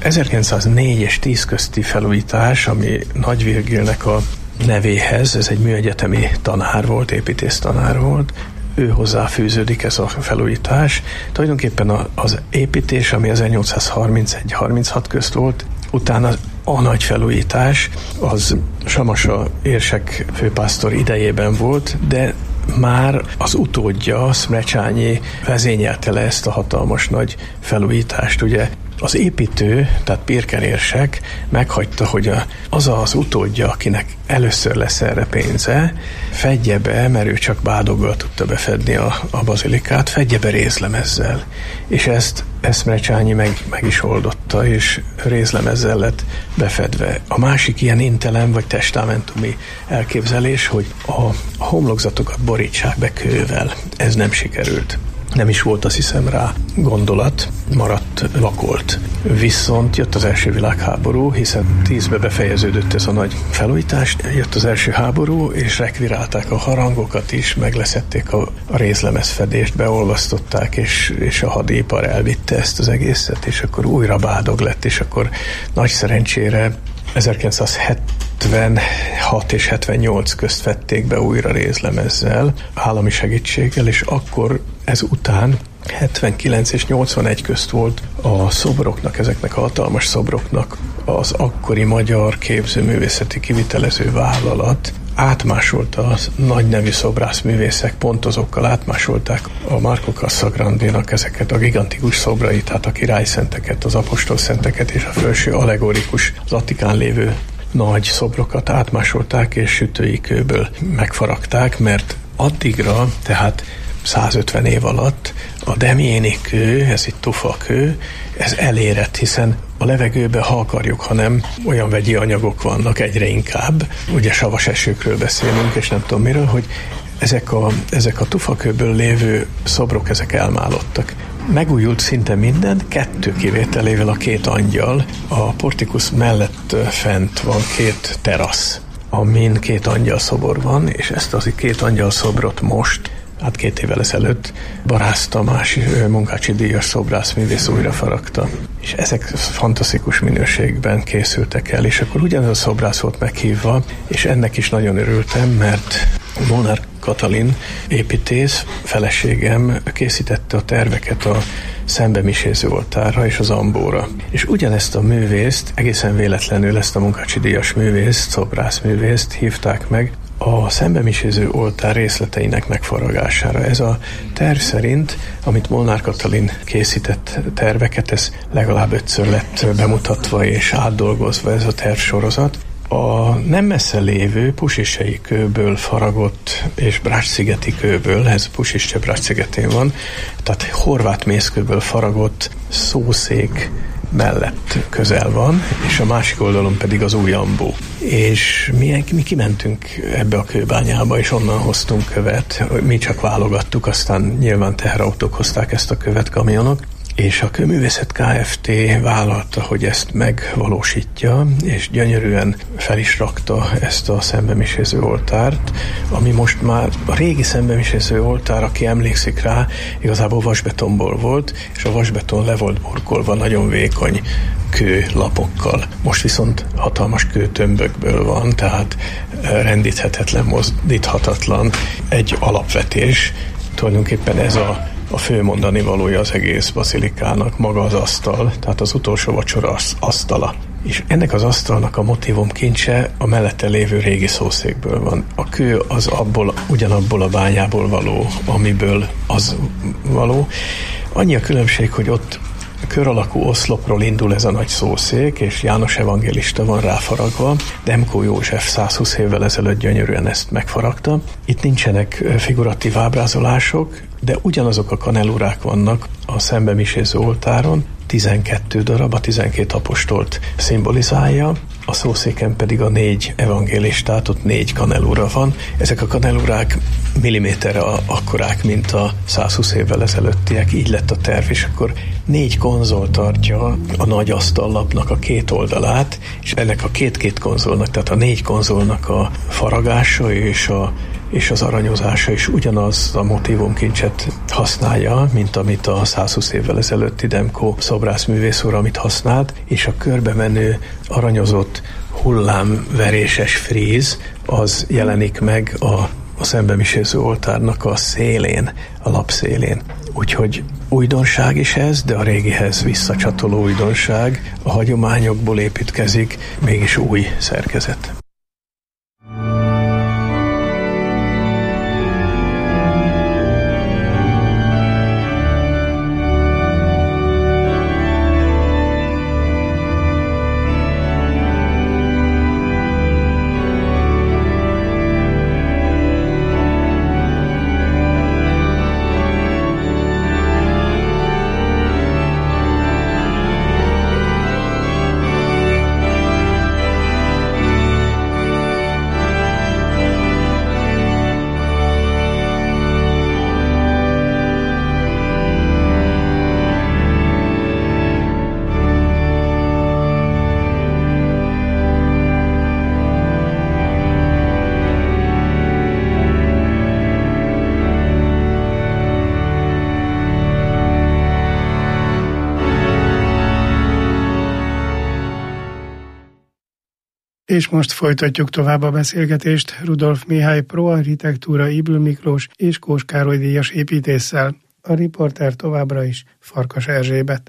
ezerkilencszáznégy és tíz közti felújítás, ami Nagy Virgilnek a nevéhez, ez egy műegyetemi tanár volt, építész tanár volt, ő hozzá fűződik ez a felújítás. Tulajdonképpen az építés, ami ezernyolcszázharmincegy harminchat közt volt, utána a nagy felújítás, az Samasa érsek főpásztor idejében volt, de már az utódja, Szmrecsányi vezényelte le ezt a hatalmas nagy felújítást. Ugye az építő, tehát Pirker érsek meghagyta, hogy a, az az utódja, akinek először lesz erre pénze, fedje be, mert ő csak bádoggal tudta befedni a, a bazilikát, fedje be rézlemezzel. És ezt Szmrecsányi meg, meg is oldotta, és rézlemezzel lett befedve. A másik ilyen intelem, vagy testamentumi elképzelés, hogy a homlokzatokat borítsák be kővel. Ez nem sikerült. Nem is volt, azt hiszem, rá gondolat, maradt vakolt. Viszont jött az első világháború, hiszen tízbe befejeződött ez a nagy felújítás, jött az első háború, és rekvirálták a harangokat is, megleszették a, a rézlemezfedést, beolvasztották, és, és a hadipar elvitte ezt az egészet, és akkor újra bádog lett, és akkor nagy szerencsére ezerkilencszázhetvenhat és hetvennyolc közt vették be újra rézlemezzel, állami segítséggel, és akkor ezután hetvenkilenc és nyolcvanegy közt volt a szobroknak, ezeknek a hatalmas szobroknak az akkori magyar képzőművészeti kivitelező vállalat átmásolta a nagy nevű szobrászművészek, pontozókkal átmásolták a Marco Casagrandénak ezeket a gigantikus szobrait, tehát a királyszenteket, az apostolszenteket és a felső allegorikus, az Attikán lévő nagy szobrokat átmásolták és sütői kőből megfaragták, mert addigra, tehát százötven év alatt a Demiéni kő, ez itt tufa kő, ez elérett, hiszen a levegőben, ha akarjuk, hanem olyan vegyi anyagok vannak egyre inkább, ugye savas esőkről beszélünk, és nem tudom miről, hogy ezek a, ezek a tufakőből lévő szobrok, ezek elmálottak. Megújult szinte minden, kettő kivételével a két angyal. A portikus mellett fent van két terasz, amin két angyal szobor van, és ezt az két angyal szobrot most, hát két évvel ezelőtt Barász Tamás munkácsi díjas szobrászművész újra faragta. És ezek fantasztikus minőségben készültek el, és akkor ugyanaz a szobrász volt meghívva, és ennek is nagyon örültem, mert Molnár Katalin építész, feleségem készítette a terveket a szembemiséző oltárra és az ambóra. És ugyanezt a művészt, egészen véletlenül ezt a munkácsi díjas művészt, szobrászművészt hívták meg a szembemiséző oltár részleteinek megfaragására. Ez a terv szerint, amit Molnár Katalin készített terveket, ez legalább ötször lett bemutatva és átdolgozva ez a tervsorozat. A nem messze lévő pusisei kőből faragott és Brács-szigeti kőből, ez Pusisse Brács-szigetén van, tehát horvát mészkőből faragott szószék mellett közel van, és a másik oldalon pedig az új ambó. És mi, mi kimentünk ebbe a kőbányába, és onnan hoztunk követ. Mi csak válogattuk, aztán nyilván teherautók hozták ezt a követ, kamionok, és a Kőművészet Kft. Vállalta, hogy ezt megvalósítja, és gyönyörűen fel is rakta ezt a szembemiséző oltárt, ami most már a régi szembemiséző oltár, aki emlékszik rá, igazából vasbetonból volt, és a vasbeton le volt burkolva nagyon vékony kőlapokkal. Most viszont hatalmas kőtömbökből van, tehát rendíthetetlen, mozdíthatatlan egy alapvetés. Tulajdonképpen ez a A fő mondani valója az egész bazilikának maga az asztal, tehát az utolsó vacsora asztala. És ennek az asztalnak a motívum kincse a mellette lévő régi szószékből van. A kő az abból, ugyanabból a bányából való, amiből az való. Annyi a különbség, hogy ott kör alakú oszlopról indul ez a nagy szószék, és János evangélista van ráfaragva. Demkó József százhúsz évvel ezelőtt gyönyörűen ezt megfaragta. Itt nincsenek figuratív ábrázolások, de ugyanazok a kanellurák vannak a szembemiséző oltáron, tizenkettő darab, a tizenkét apostolt szimbolizálja, a szószéken pedig a négy evangélistát, ott négy kanellura van. Ezek a kanellurák milliméterre akkorák, mint a százhúsz évvel ezelőttiek, így lett a terv, és akkor négy konzol tartja a nagy asztallapnak a két oldalát, és ennek a két-két konzolnak, tehát a négy konzolnak a faragása és a és az aranyozása is ugyanaz a motívumkincset használja, mint amit a százhúsz évvel ezelőtti Demko szobrászművész úr, amit használt, és a körbe menő aranyozott hullámveréses fríz, az jelenik meg a, a szembemiséző oltárnak a szélén, a lapszélén. Úgyhogy újdonság is ez, de a régihez visszacsatoló újdonság, a hagyományokból építkezik, mégis új szerkezet. És most folytatjuk tovább a beszélgetést Rudolf Mihály Proarchitektúra Ybl Miklós és Kós Károly díjas építésszel. A riporter továbbra is Farkas Erzsébet.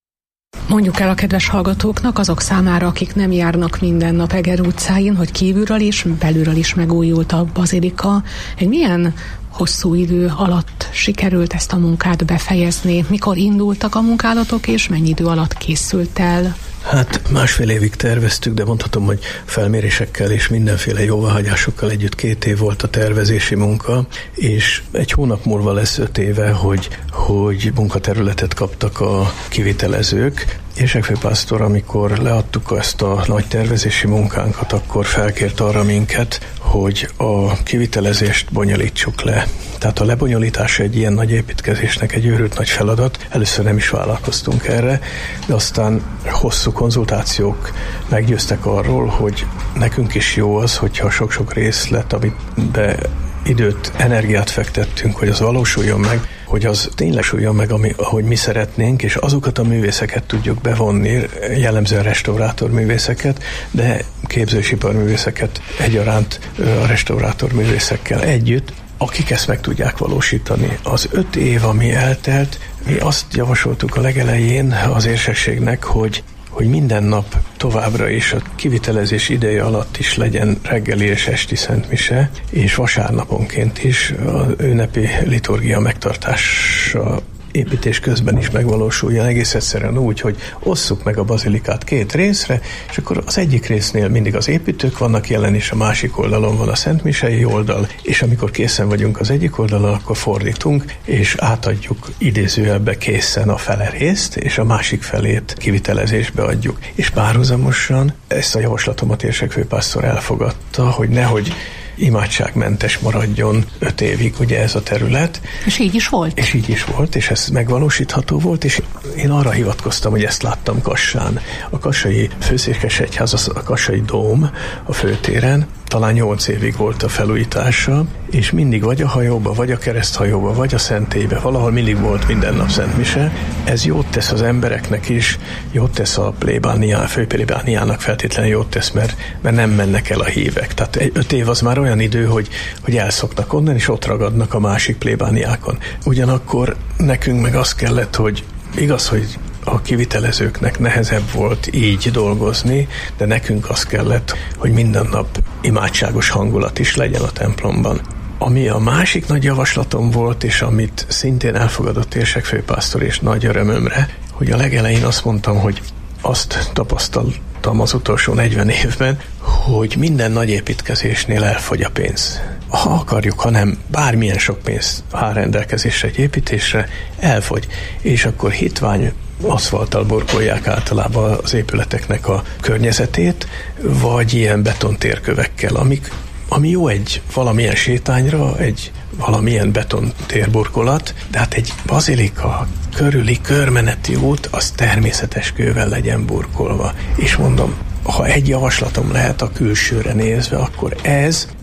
Mondjuk el a kedves hallgatóknak, azok számára, akik nem járnak minden nap Eger utcáin, hogy kívülről is, belülről is megújult a bazilika. Egy milyen hosszú idő alatt sikerült ezt a munkát befejezni? Mikor indultak a munkálatok, és mennyi idő alatt készült el? Hát másfél évig terveztük, de mondhatom, hogy felmérésekkel és mindenféle jóváhagyásokkal együtt két év volt a tervezési munka, és egy hónap múlva lesz öt éve, hogy, hogy munkaterületet kaptak a kivitelezők. Érsekfőpásztor, amikor leadtuk ezt a nagy tervezési munkánkat, akkor felkért arra minket, hogy a kivitelezést bonyolítsuk le. Tehát a lebonyolítása egy ilyen nagy építkezésnek egy őrült nagy feladat. Először nem is vállalkoztunk erre, de aztán hosszú konzultációk meggyőztek arról, hogy nekünk is jó az, hogyha sok-sok részlet, amiben időt, energiát fektettünk, hogy az valósuljon meg, hogy az tényleg súljon meg, ami, ahogy mi szeretnénk, és azokat a művészeket tudjuk bevonni, jellemzően restaurátorművészeket, de képzősiparművészeket egyaránt a restaurátorművészekkel együtt, akik ezt meg tudják valósítani. Az öt év, ami eltelt, mi azt javasoltuk a legelején az érsekségnek, hogy hogy minden nap továbbra is a kivitelezés ideje alatt is legyen reggeli és esti szentmise, és vasárnaponként is az ünnepi liturgia megtartása építés közben is megvalósuljon, egész egyszerűen úgy, hogy osszuk meg a bazilikát két részre, és akkor az egyik résznél mindig az építők vannak jelen, és a másik oldalon van a szentmisei oldal, és amikor készen vagyunk az egyik oldalon, akkor fordítunk, és átadjuk idézőjelbe készen a fele részt, és a másik felét kivitelezésbe adjuk. És párhuzamosan ezt a javaslatomat Érsekfőpásztor elfogadta, hogy nehogy imádságmentes maradjon öt évig ugye ez a terület. És így is volt. És így is volt, és ez megvalósítható volt, és én arra hivatkoztam, hogy ezt láttam Kassán. A kassai főszékesegyház, a kassai dóm a főtéren, talán nyolc évig volt a felújítása, és mindig vagy a hajóba, vagy a kereszthajóba, vagy a szentélybe, valahol mindig volt minden nap szentmise. Ez jót tesz az embereknek is, jót tesz a plébánia, a főplébániának feltétlenül jót tesz, mert, mert nem mennek el a hívek. Tehát öt év az már olyan idő, hogy, hogy elszoknak onnan, és ott ragadnak a másik plébániákon. Ugyanakkor nekünk meg az kellett, hogy igaz, hogy a kivitelezőknek nehezebb volt így dolgozni, de nekünk az kellett, hogy minden nap imádságos hangulat is legyen a templomban. Ami a másik nagy javaslatom volt, és amit szintén elfogadott Érsekfőpásztor, és nagy örömömre, hogy a legelején azt mondtam, hogy azt tapasztaltam az utolsó negyven évben, hogy minden nagy építkezésnél elfogy a pénz. Ha akarjuk, hanem bármilyen sok pénz áll rendelkezésre egy építésre, elfogy. És akkor hitvány aszfalttal burkolják általában az épületeknek a környezetét, vagy ilyen betontérkövekkel, amik, ami jó egy valamilyen sétányra, egy valamilyen betontérburkolat, de hát egy bazilika körüli körmeneti út, az természetes kővel legyen burkolva. És mondom, ha egy javaslatom lehet a külsőre nézve, akkor ez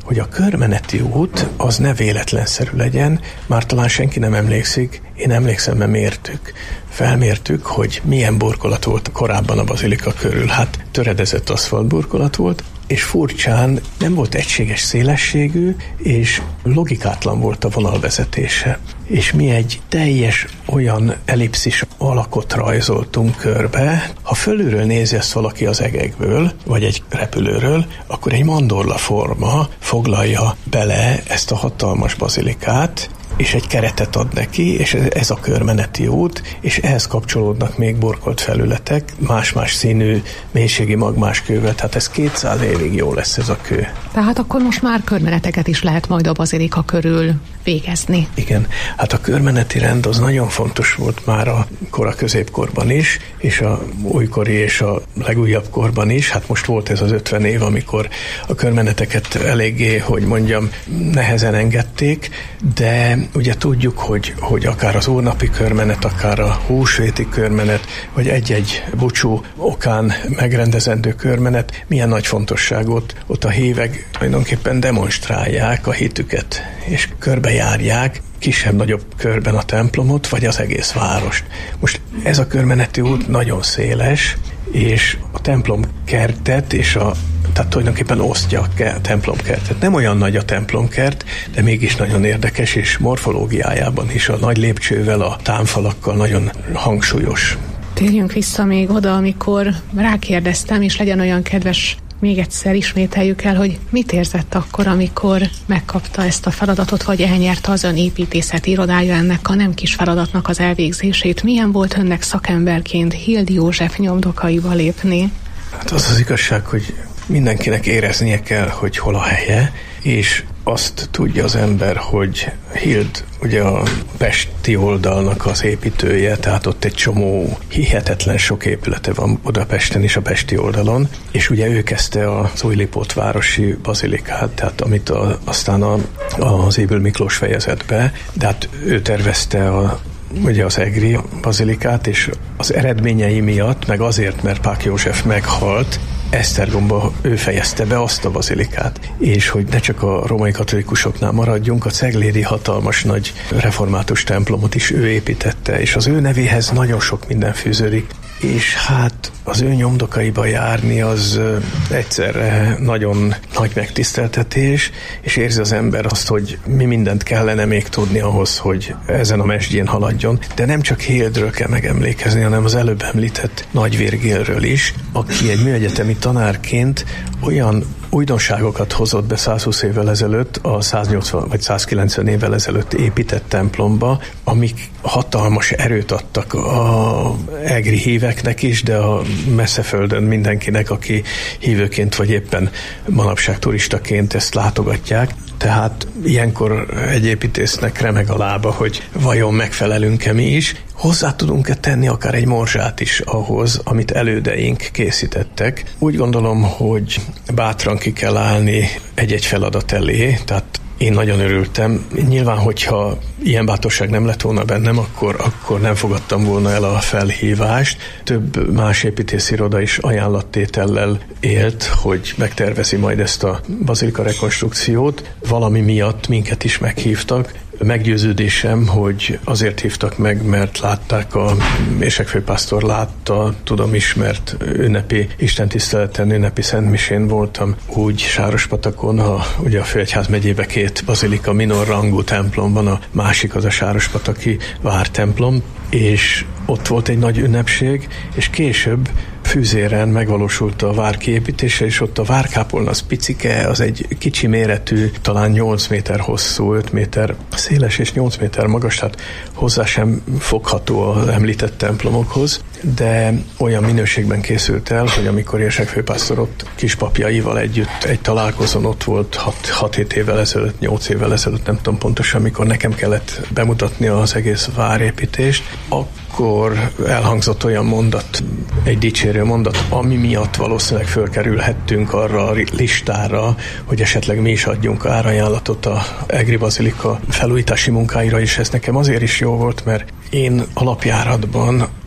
hogy a körmeneti út az ne véletlenszerű legyen, már talán senki nem emlékszik, én emlékszem, mert mértük. Felmértük, hogy milyen burkolat volt korábban a bazilika körül. Hát töredezett aszfaltburkolat volt, és furcsán nem volt egységes szélességű, és logikátlan volt a vonalvezetése. És mi egy teljes olyan ellipszis alakot rajzoltunk körbe. Ha fölülről nézi ezt valaki az egekből, vagy egy repülőről, akkor egy mandorla forma foglalja bele ezt a hatalmas bazilikát, és egy keretet ad neki, és ez a körmeneti út, és ehhez kapcsolódnak még burkolt felületek, más-más színű, mélységi magmás kővel, tehát ez kétszáz évig jó lesz ez a kő. Tehát akkor most már körmeneteket is lehet majd a bazilika körül végezni. Igen, hát a körmeneti rend az nagyon fontos volt már a kora középkorban is, és a újkori és a legújabb korban is. Hát most volt ez az ötven év, amikor a körmeneteket eléggé, hogy mondjam, nehezen engedték, de ugye tudjuk, hogy, hogy akár az úrnapi körmenet, akár a húsvéti körmenet, vagy egy-egy búcsú okán megrendezendő körmenet milyen nagy fontosságot ott a hívek tulajdonképpen demonstrálják a hitüket, és körbejárják kisebb-nagyobb körben a templomot, vagy az egész várost. Most ez a körmeneti út nagyon széles, és a templomkertet és a tehát tulajdonképpen osztja a templomkertet. Nem olyan nagy a templomkert, de mégis nagyon érdekes, és morfológiájában is a nagy lépcsővel, a támfalakkal nagyon hangsúlyos. Térjünk vissza még oda, amikor rákérdeztem, és legyen olyan kedves, még egyszer ismételjük el, hogy mit érzett akkor, amikor megkapta ezt a feladatot, vagy elnyerte az ön építészeti irodája ennek a nem kis feladatnak az elvégzését. Milyen volt önnek szakemberként Hildi József nyomdokaiba lépni? Hát az az igazság, hogy mindenkinek éreznie kell, hogy hol a helye, és azt tudja az ember, hogy Hild ugye a pesti oldalnak az építője, tehát ott egy csomó hihetetlen sok épülete van Budapesten és a pesti oldalon, és ugye ő kezdte az Újlipót városi bazilikát, tehát amit a, aztán a, az Ébül Miklós fejezett be, de hát ő tervezte a ugye az egri bazilikát, és az eredményei miatt, meg azért, mert Pák József meghalt, Esztergomba ő fejezte be azt a bazilikát, és hogy ne csak a római katolikusoknál maradjunk, a ceglédi hatalmas nagy református templomot is ő építette, és az ő nevéhez nagyon sok minden fűződik, és hát az ő nyomdokaiba járni az egyszerre nagyon nagy megtiszteltetés, és érzi az ember azt, hogy mi mindent kellene még tudni ahhoz, hogy ezen a mesdjén haladjon. De nem csak Hildről kell megemlékezni, hanem az előbb említett Nagy Virgilről is, aki egy műegyetemi tanárként olyan újdonságokat hozott be százhúsz évvel ezelőtt, a száznyolcvan vagy százkilencven évvel ezelőtt épített templomba, amik hatalmas erőt adtak a egri híveknek is, de a messzeföldön mindenkinek, aki hívőként vagy éppen manapság turistaként ezt látogatják. Tehát ilyenkor egy építésznek remeg a lába, hogy vajon megfelelünk-e mi is. Hozzá tudunk-e tenni akár egy morzsát is ahhoz, amit elődeink készítettek. Úgy gondolom, hogy bátran ki kell állni egy-egy feladat elé, tehát én nagyon örültem. Nyilván, hogyha ilyen bátorság nem lett volna bennem, akkor, akkor nem fogadtam volna el a felhívást. Több más építésziroda is ajánlattétellel élt, hogy megtervezi majd ezt a bazilika rekonstrukciót. Valami miatt minket is meghívtak. Meggyőződésem, hogy azért hívtak meg, mert látták, a ésekfőpásztor látta, tudom is, mert ünnepi istentiszteleten, ünnepi szentmisén voltam úgy Sárospatakon, a, ugye a Főegyház megyébe két bazilika minor rangú templom van, a másik az a Sárospataki vártemplom, és ott volt egy nagy ünnepség, és később Fűzéren megvalósult a vár kiépítése, és ott a várkápolna az picike, az egy kicsi méretű, talán nyolc méter hosszú, öt méter széles és nyolc méter magas, tehát hozzá sem fogható az említett templomokhoz, de olyan minőségben készült el, hogy amikor ésekfőpásztor ott kispapjaival együtt egy találkozón ott volt hat-hét évvel ezelőtt, nyolc évvel ezelőtt, nem tudom pontosan, amikor nekem kellett bemutatni az egész várépítést, akkor elhangzott olyan mondat, egy dicsérő mondat, ami miatt valószínűleg fölkerülhettünk arra a listára, hogy esetleg mi is adjunk árajánlatot a egri bazilika felújítási munkáira, és ez nekem azért is jó volt, mert én alapjáratban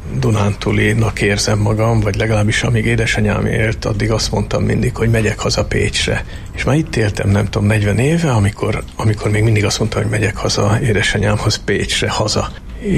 dunántúlinak érzem magam, vagy legalábbis amíg édesanyám élt, addig azt mondtam mindig, hogy megyek haza Pécsre. És már itt éltem, nem tudom, negyven éve, amikor, amikor még mindig azt mondtam, hogy megyek haza édesanyámhoz Pécsre, haza.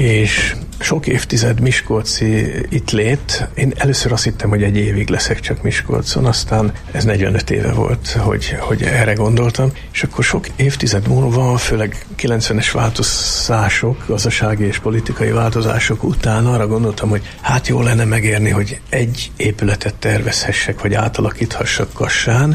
És sok évtized miskolci itt lét. Én először azt hittem, hogy egy évig leszek csak Miskolcon, aztán ez negyvenöt éve volt, hogy, hogy erre gondoltam. És akkor sok évtized múlva, főleg kilencvenes változások, gazdasági és politikai változások után arra gondoltam, hogy hát jó lenne megérni, hogy egy épületet tervezhessek, vagy átalakíthassak Kassán,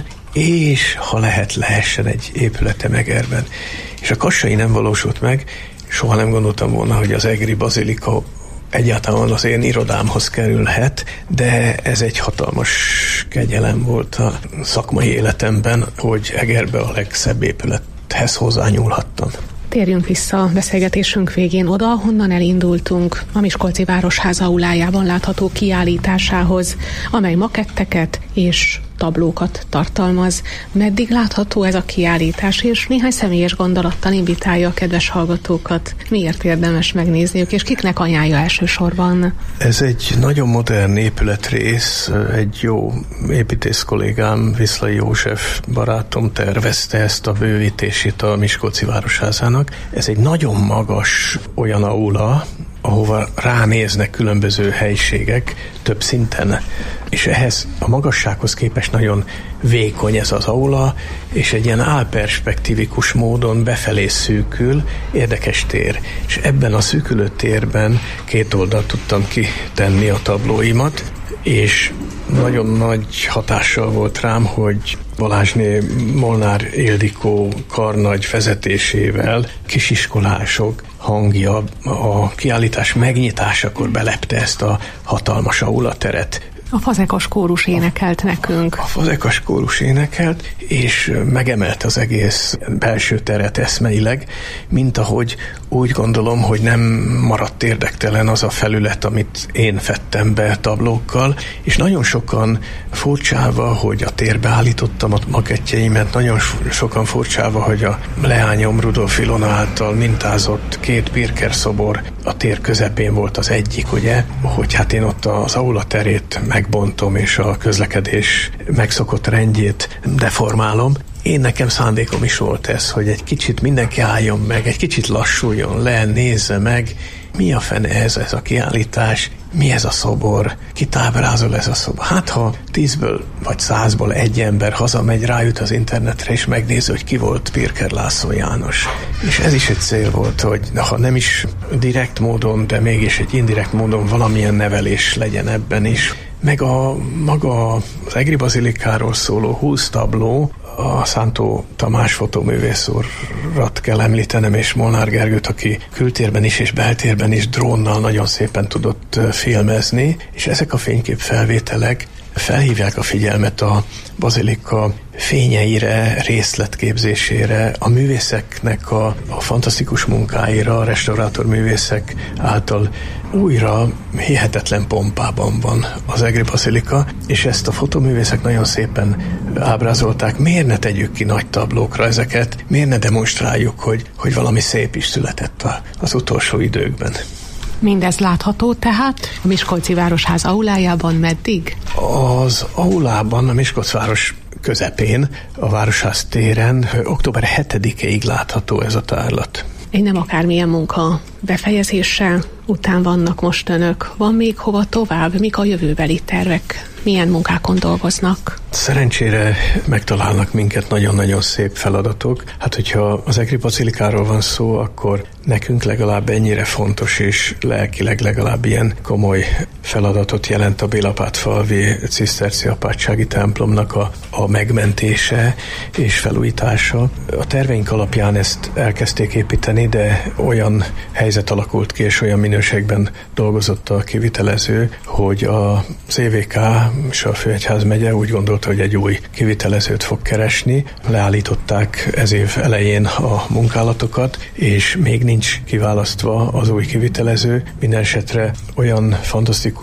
és ha lehet, lehessen egy épülete Egerben. És a kassai nem valósult meg. Soha nem gondoltam volna, hogy az egri bazilika egyáltalán az én irodámhoz kerülhet, de ez egy hatalmas kegyelem volt a szakmai életemben, hogy Egerbe a legszebb épülethez hozzányúlhattam. Térjünk vissza a beszélgetésünk végén oda, honnan elindultunk a Miskolci Városház aulájában látható kiállításához, amely maketteket és tablókat tartalmaz. Meddig látható ez a kiállítás, és néhány személyes gondolattal invitálja a kedves hallgatókat. Miért érdemes megnézniük, és kiknek ajánlja elsősorban? Ez egy nagyon modern épületrész, egy jó építész kollégám, Viszlai József barátom tervezte ezt a bővítését a Miskolci Városházának. Ez egy nagyon magas olyan aula, ahova ránéznek különböző helyiségek több szinten, és ehhez a magassághoz képest nagyon vékony ez az aula, és egy ilyen álperspektívikus módon befelé szűkül, érdekes tér. És ebben a szűkülő térben két oldalt tudtam kitenni a tablóimat, és nagyon nagy hatással volt rám, hogy Balázsné Molnár Ildikó karnagy vezetésével kisiskolások hangja a kiállítás megnyitásakor belepte ezt a hatalmas aulateret. A Fazekas kórus énekelt nekünk. A Fazekas kórus énekelt, és megemelte az egész belső teret eszmeileg, mint ahogy úgy gondolom, hogy nem maradt érdektelen az a felület, amit én fettem be tablókkal, és nagyon sokan furcsálva, hogy a térbe állítottam a makettjeimet, nagyon sokan furcsálva, hogy a leányom Rudolf Ilona által mintázott két Pirker szobor a tér közepén volt az egyik, ugye, hogy hát én ott az aula terét megbontom, és a közlekedés megszokott rendjét deformálom. Én nekem szándékom is volt ez, hogy egy kicsit mindenki álljon meg, egy kicsit lassuljon le, nézze meg, mi a fene ez, ez a kiállítás, mi ez a szobor, kit ábrázol ez a szobor. Hát ha tízből vagy százból egy ember hazamegy, rájut az internetre, és megnézi, hogy ki volt Pirker László János. És ez is egy cél volt, hogy ha nem is direkt módon, de mégis egy indirekt módon valamilyen nevelés legyen ebben is. Meg a maga az egri bazilikáról szóló húsz tabló, a Szántó Tamás fotóművész urat kell említenem, és Molnár Gergőt, aki kültérben is és beltérben is drónnal nagyon szépen tudott filmezni, és ezek a fényképfelvételek felhívják a figyelmet a bazilika fényeire, részletképzésére, a művészeknek a, a fantasztikus munkáira, a restaurátor művészek által újra hihetetlen pompában van az egri bazilika, és ezt a fotoművészek nagyon szépen ábrázolták. Miért ne tegyük ki nagy tablókra ezeket? Miért ne demonstráljuk, hogy, hogy valami szép is született a, az utolsó időkben? Mindez látható tehát a Miskolci Városház aulájában meddig? Az aulában, a Miskolcváros közepén, a Városház téren október hetedikéig látható ez a tárlat. Egy nem akármilyen munka befejezése után vannak most önök. Van még hova tovább? Mik a jövőbeli tervek? Milyen munkákon dolgoznak? Szerencsére megtalálnak minket nagyon-nagyon szép feladatok. Hát, hogyha az egri bazilikáról van szó, akkor nekünk legalább ennyire fontos, és lelkileg legalább ilyen komoly feladatot jelent a Bélapátfalvi ciszterci apátsági templomnak a, a megmentése és felújítása. A terveink alapján ezt elkezdték építeni, de olyan helyzet alakult ki, és olyan minőségben dolgozott a kivitelező, hogy a cé vé ká és a Főegyházmegye úgy gondolta, hogy egy új kivitelezőt fog keresni. Leállították ez év elején a munkálatokat, és még nincs kiválasztva az új kivitelező. Minden esetre olyan fantasztikus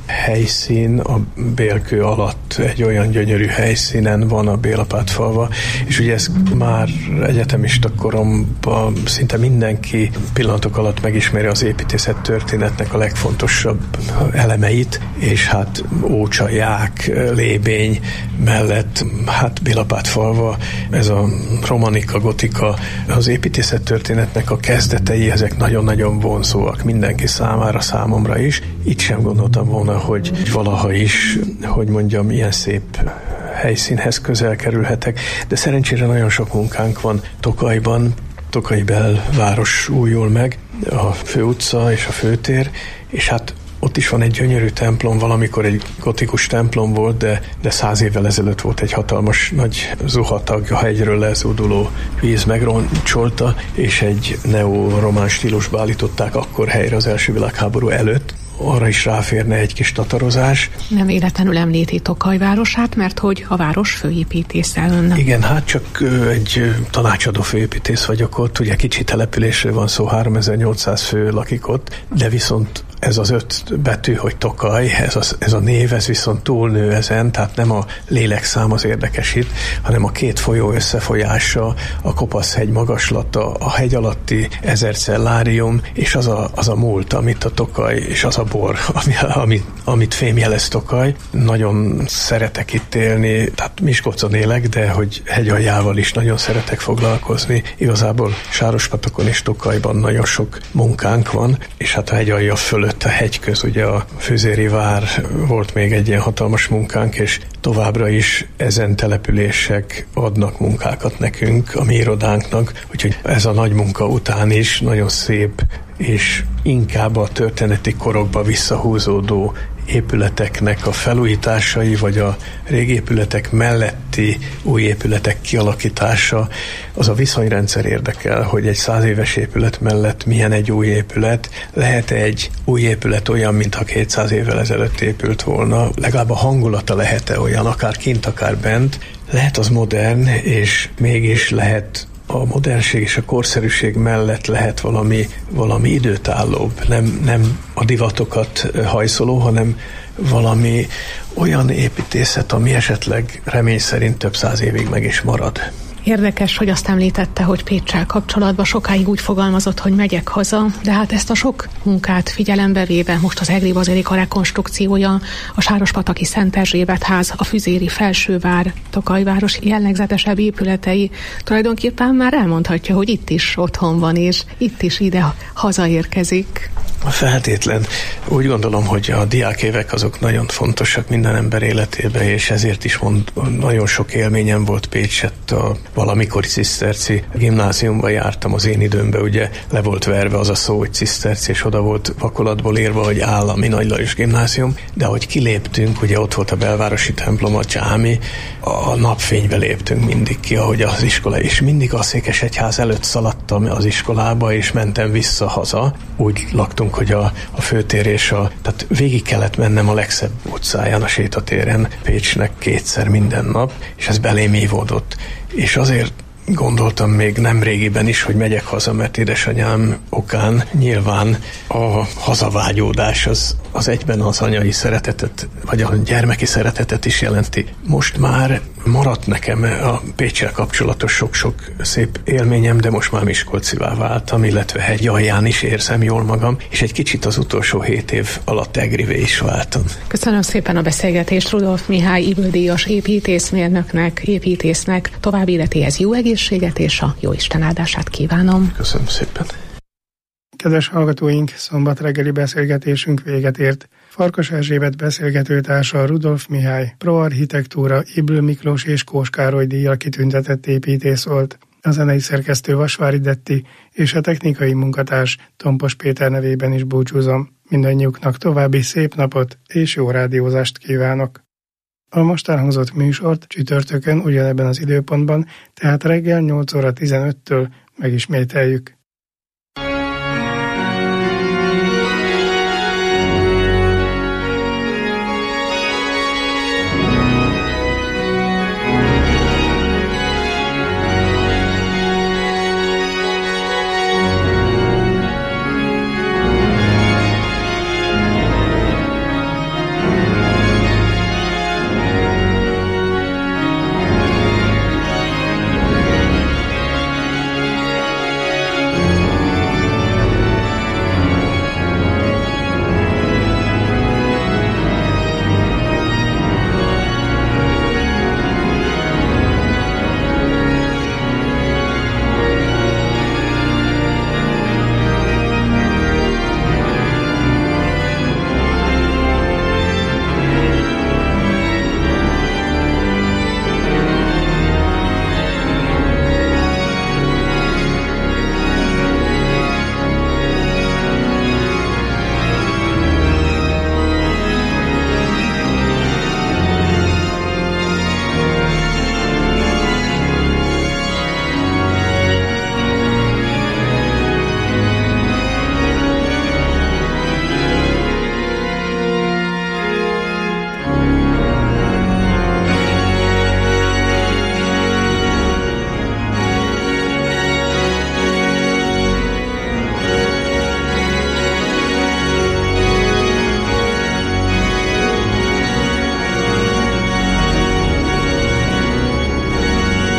helyszín a Bélkő alatt egy olyan gyönyörű helyszínen van a Bélapátfalva, és ugye ez már egyetemista koromban szinte mindenki pillanatok alatt megismeri az építészet történetnek a legfontosabb elemeit, és hát Ócsa, Ják, Lébény mellett, hát Bélapátfalva, ez a romanika, gotika, az építészet történetnek a kezdetei, ezek nagyon-nagyon vonzóak mindenki számára, számomra is. Itt sem gondoltam volna, hogy valaha is, hogy mondjam, ilyen szép helyszínhez közel kerülhetek, de szerencsére nagyon sok munkánk van Tokajban, Tokai belváros újul meg, a főutca és a főtér, és hát ott is van egy gyönyörű templom, valamikor egy gotikus templom volt, de, de száz évvel ezelőtt volt egy hatalmas nagy zuhatag, a hegyről lezúduló víz megroncsolta, és egy neo-román stílusba állították akkor helyre az első világháború előtt. Arra is ráférne egy kis tatarozás. Nem véletlenül említi Tokaj városát, mert hogy a város főépítésze önnek. Igen, hát csak egy tanácsadó főépítész vagyok ott, ugye kicsi településről van szó, háromezer-nyolcszáz fő lakik ott, de viszont ez az öt betű, hogy Tokaj, ez a, ez a név, ez viszont túlnő ezen, tehát nem a lélekszám az érdekes itt, hanem a két folyó összefolyása, a Kopaszhegy magaslata, a hegy alatti ezercellárium, és az a, az a múlt, amit a Tokaj, és az a bor, ami, amit, amit fémjelez Tokaj. Nagyon szeretek itt élni, tehát Miskolcon élek, de hogy hegyaljával is nagyon szeretek foglalkozni. Igazából Sárospatokon és Tokajban nagyon sok munkánk van, és hát a hegyalja fölött a hegyköz, ugye a Füzéri vár volt még egy ilyen hatalmas munkánk, és továbbra is ezen települések adnak munkákat nekünk, a mi irodánknak, úgyhogy ez a nagy munka után is nagyon szép, és inkább a történeti korokba visszahúzódó épületeknek a felújításai, vagy a régi épületek melletti új épületek kialakítása, az a viszonyrendszer érdekel, hogy egy száz éves épület mellett milyen egy új épület, lehet egy új épület olyan, mintha kétszáz évvel ezelőtt épült volna, legalább a hangulata lehet-e olyan, akár kint, akár bent, lehet az modern, és mégis lehet a modernség és a korszerűség mellett lehet valami, valami időtállóbb, nem, nem a divatokat hajszoló, hanem valami olyan építészet, ami esetleg remény szerint több száz évig meg is marad. Érdekes, hogy azt említette, hogy Péccsel kapcsolatban sokáig úgy fogalmazott, hogy megyek haza, de hát ezt a sok munkát figyelembe véve, most az Egri Bazilika rekonstrukciója, a Sárospataki Szent Erzsébet ház, a Füzéri Felsővár, Tokajváros jellegzetesebb épületei, tulajdonképpen már elmondhatja, hogy itt is otthon van, és itt is ide hazaérkezik. Feltétlen. Úgy gondolom, hogy a diákévek azok nagyon fontosak minden ember életében, és ezért is mond, nagyon sok élményem volt Pécsett. A valamikori ciszterci gimnáziumba jártam az én időmben, ugye le volt verve az a szó, hogy ciszterci, és oda volt vakolatból írva, hogy állami Nagy Lajos gimnázium, de ahogy kiléptünk, ugye ott volt a belvárosi templom, a csámi, a napfénybe léptünk mindig ki, ahogy az iskola, és mindig a Székesegyház előtt szaladtam az iskolába, és mentem vissza haza. Úgy laktunk, hogy a, a főtér és a, tehát végig kellett mennem a legszebb utcáján, a sétatéren Pécsnek kétszer minden nap, és ez belém ívódott. És azért gondoltam még nem régiben is, hogy megyek haza, mert édesanyám okán nyilván a hazavágyódás az, az egyben az anyai szeretetet, vagy a gyermeki szeretetet is jelenti. Most már maradt nekem a Péccsel kapcsolatos sok-sok szép élményem, de most már miskolcivá váltam, illetve hegyalján is érzem jól magam, és egy kicsit az utolsó hét év alatt egrivé is váltam. Köszönöm szépen a beszélgetést Rudolf Mihály Ybl-díjas építészmérnöknek, építésznek. További életéhez jó egészséget és a jó Isten áldását kívánom. Köszönöm szépen. Kedves hallgatóink, szombat reggeli beszélgetésünk véget ért. Farkas Erzsébet beszélgetőtársa Rudolf Mihály, Proarchitektúra, Ybl Miklós és Kós Károly díjjal kitüntetett építész volt. A zenei szerkesztő Vasvári Detti és a technikai munkatárs Tompos Péter nevében is búcsúzom. Mindannyiuknak további szép napot és jó rádiózást kívánok. A most elhangzott műsort csütörtökön ugyanebben az időpontban, tehát reggel nyolc óra tizenöttől megismételjük.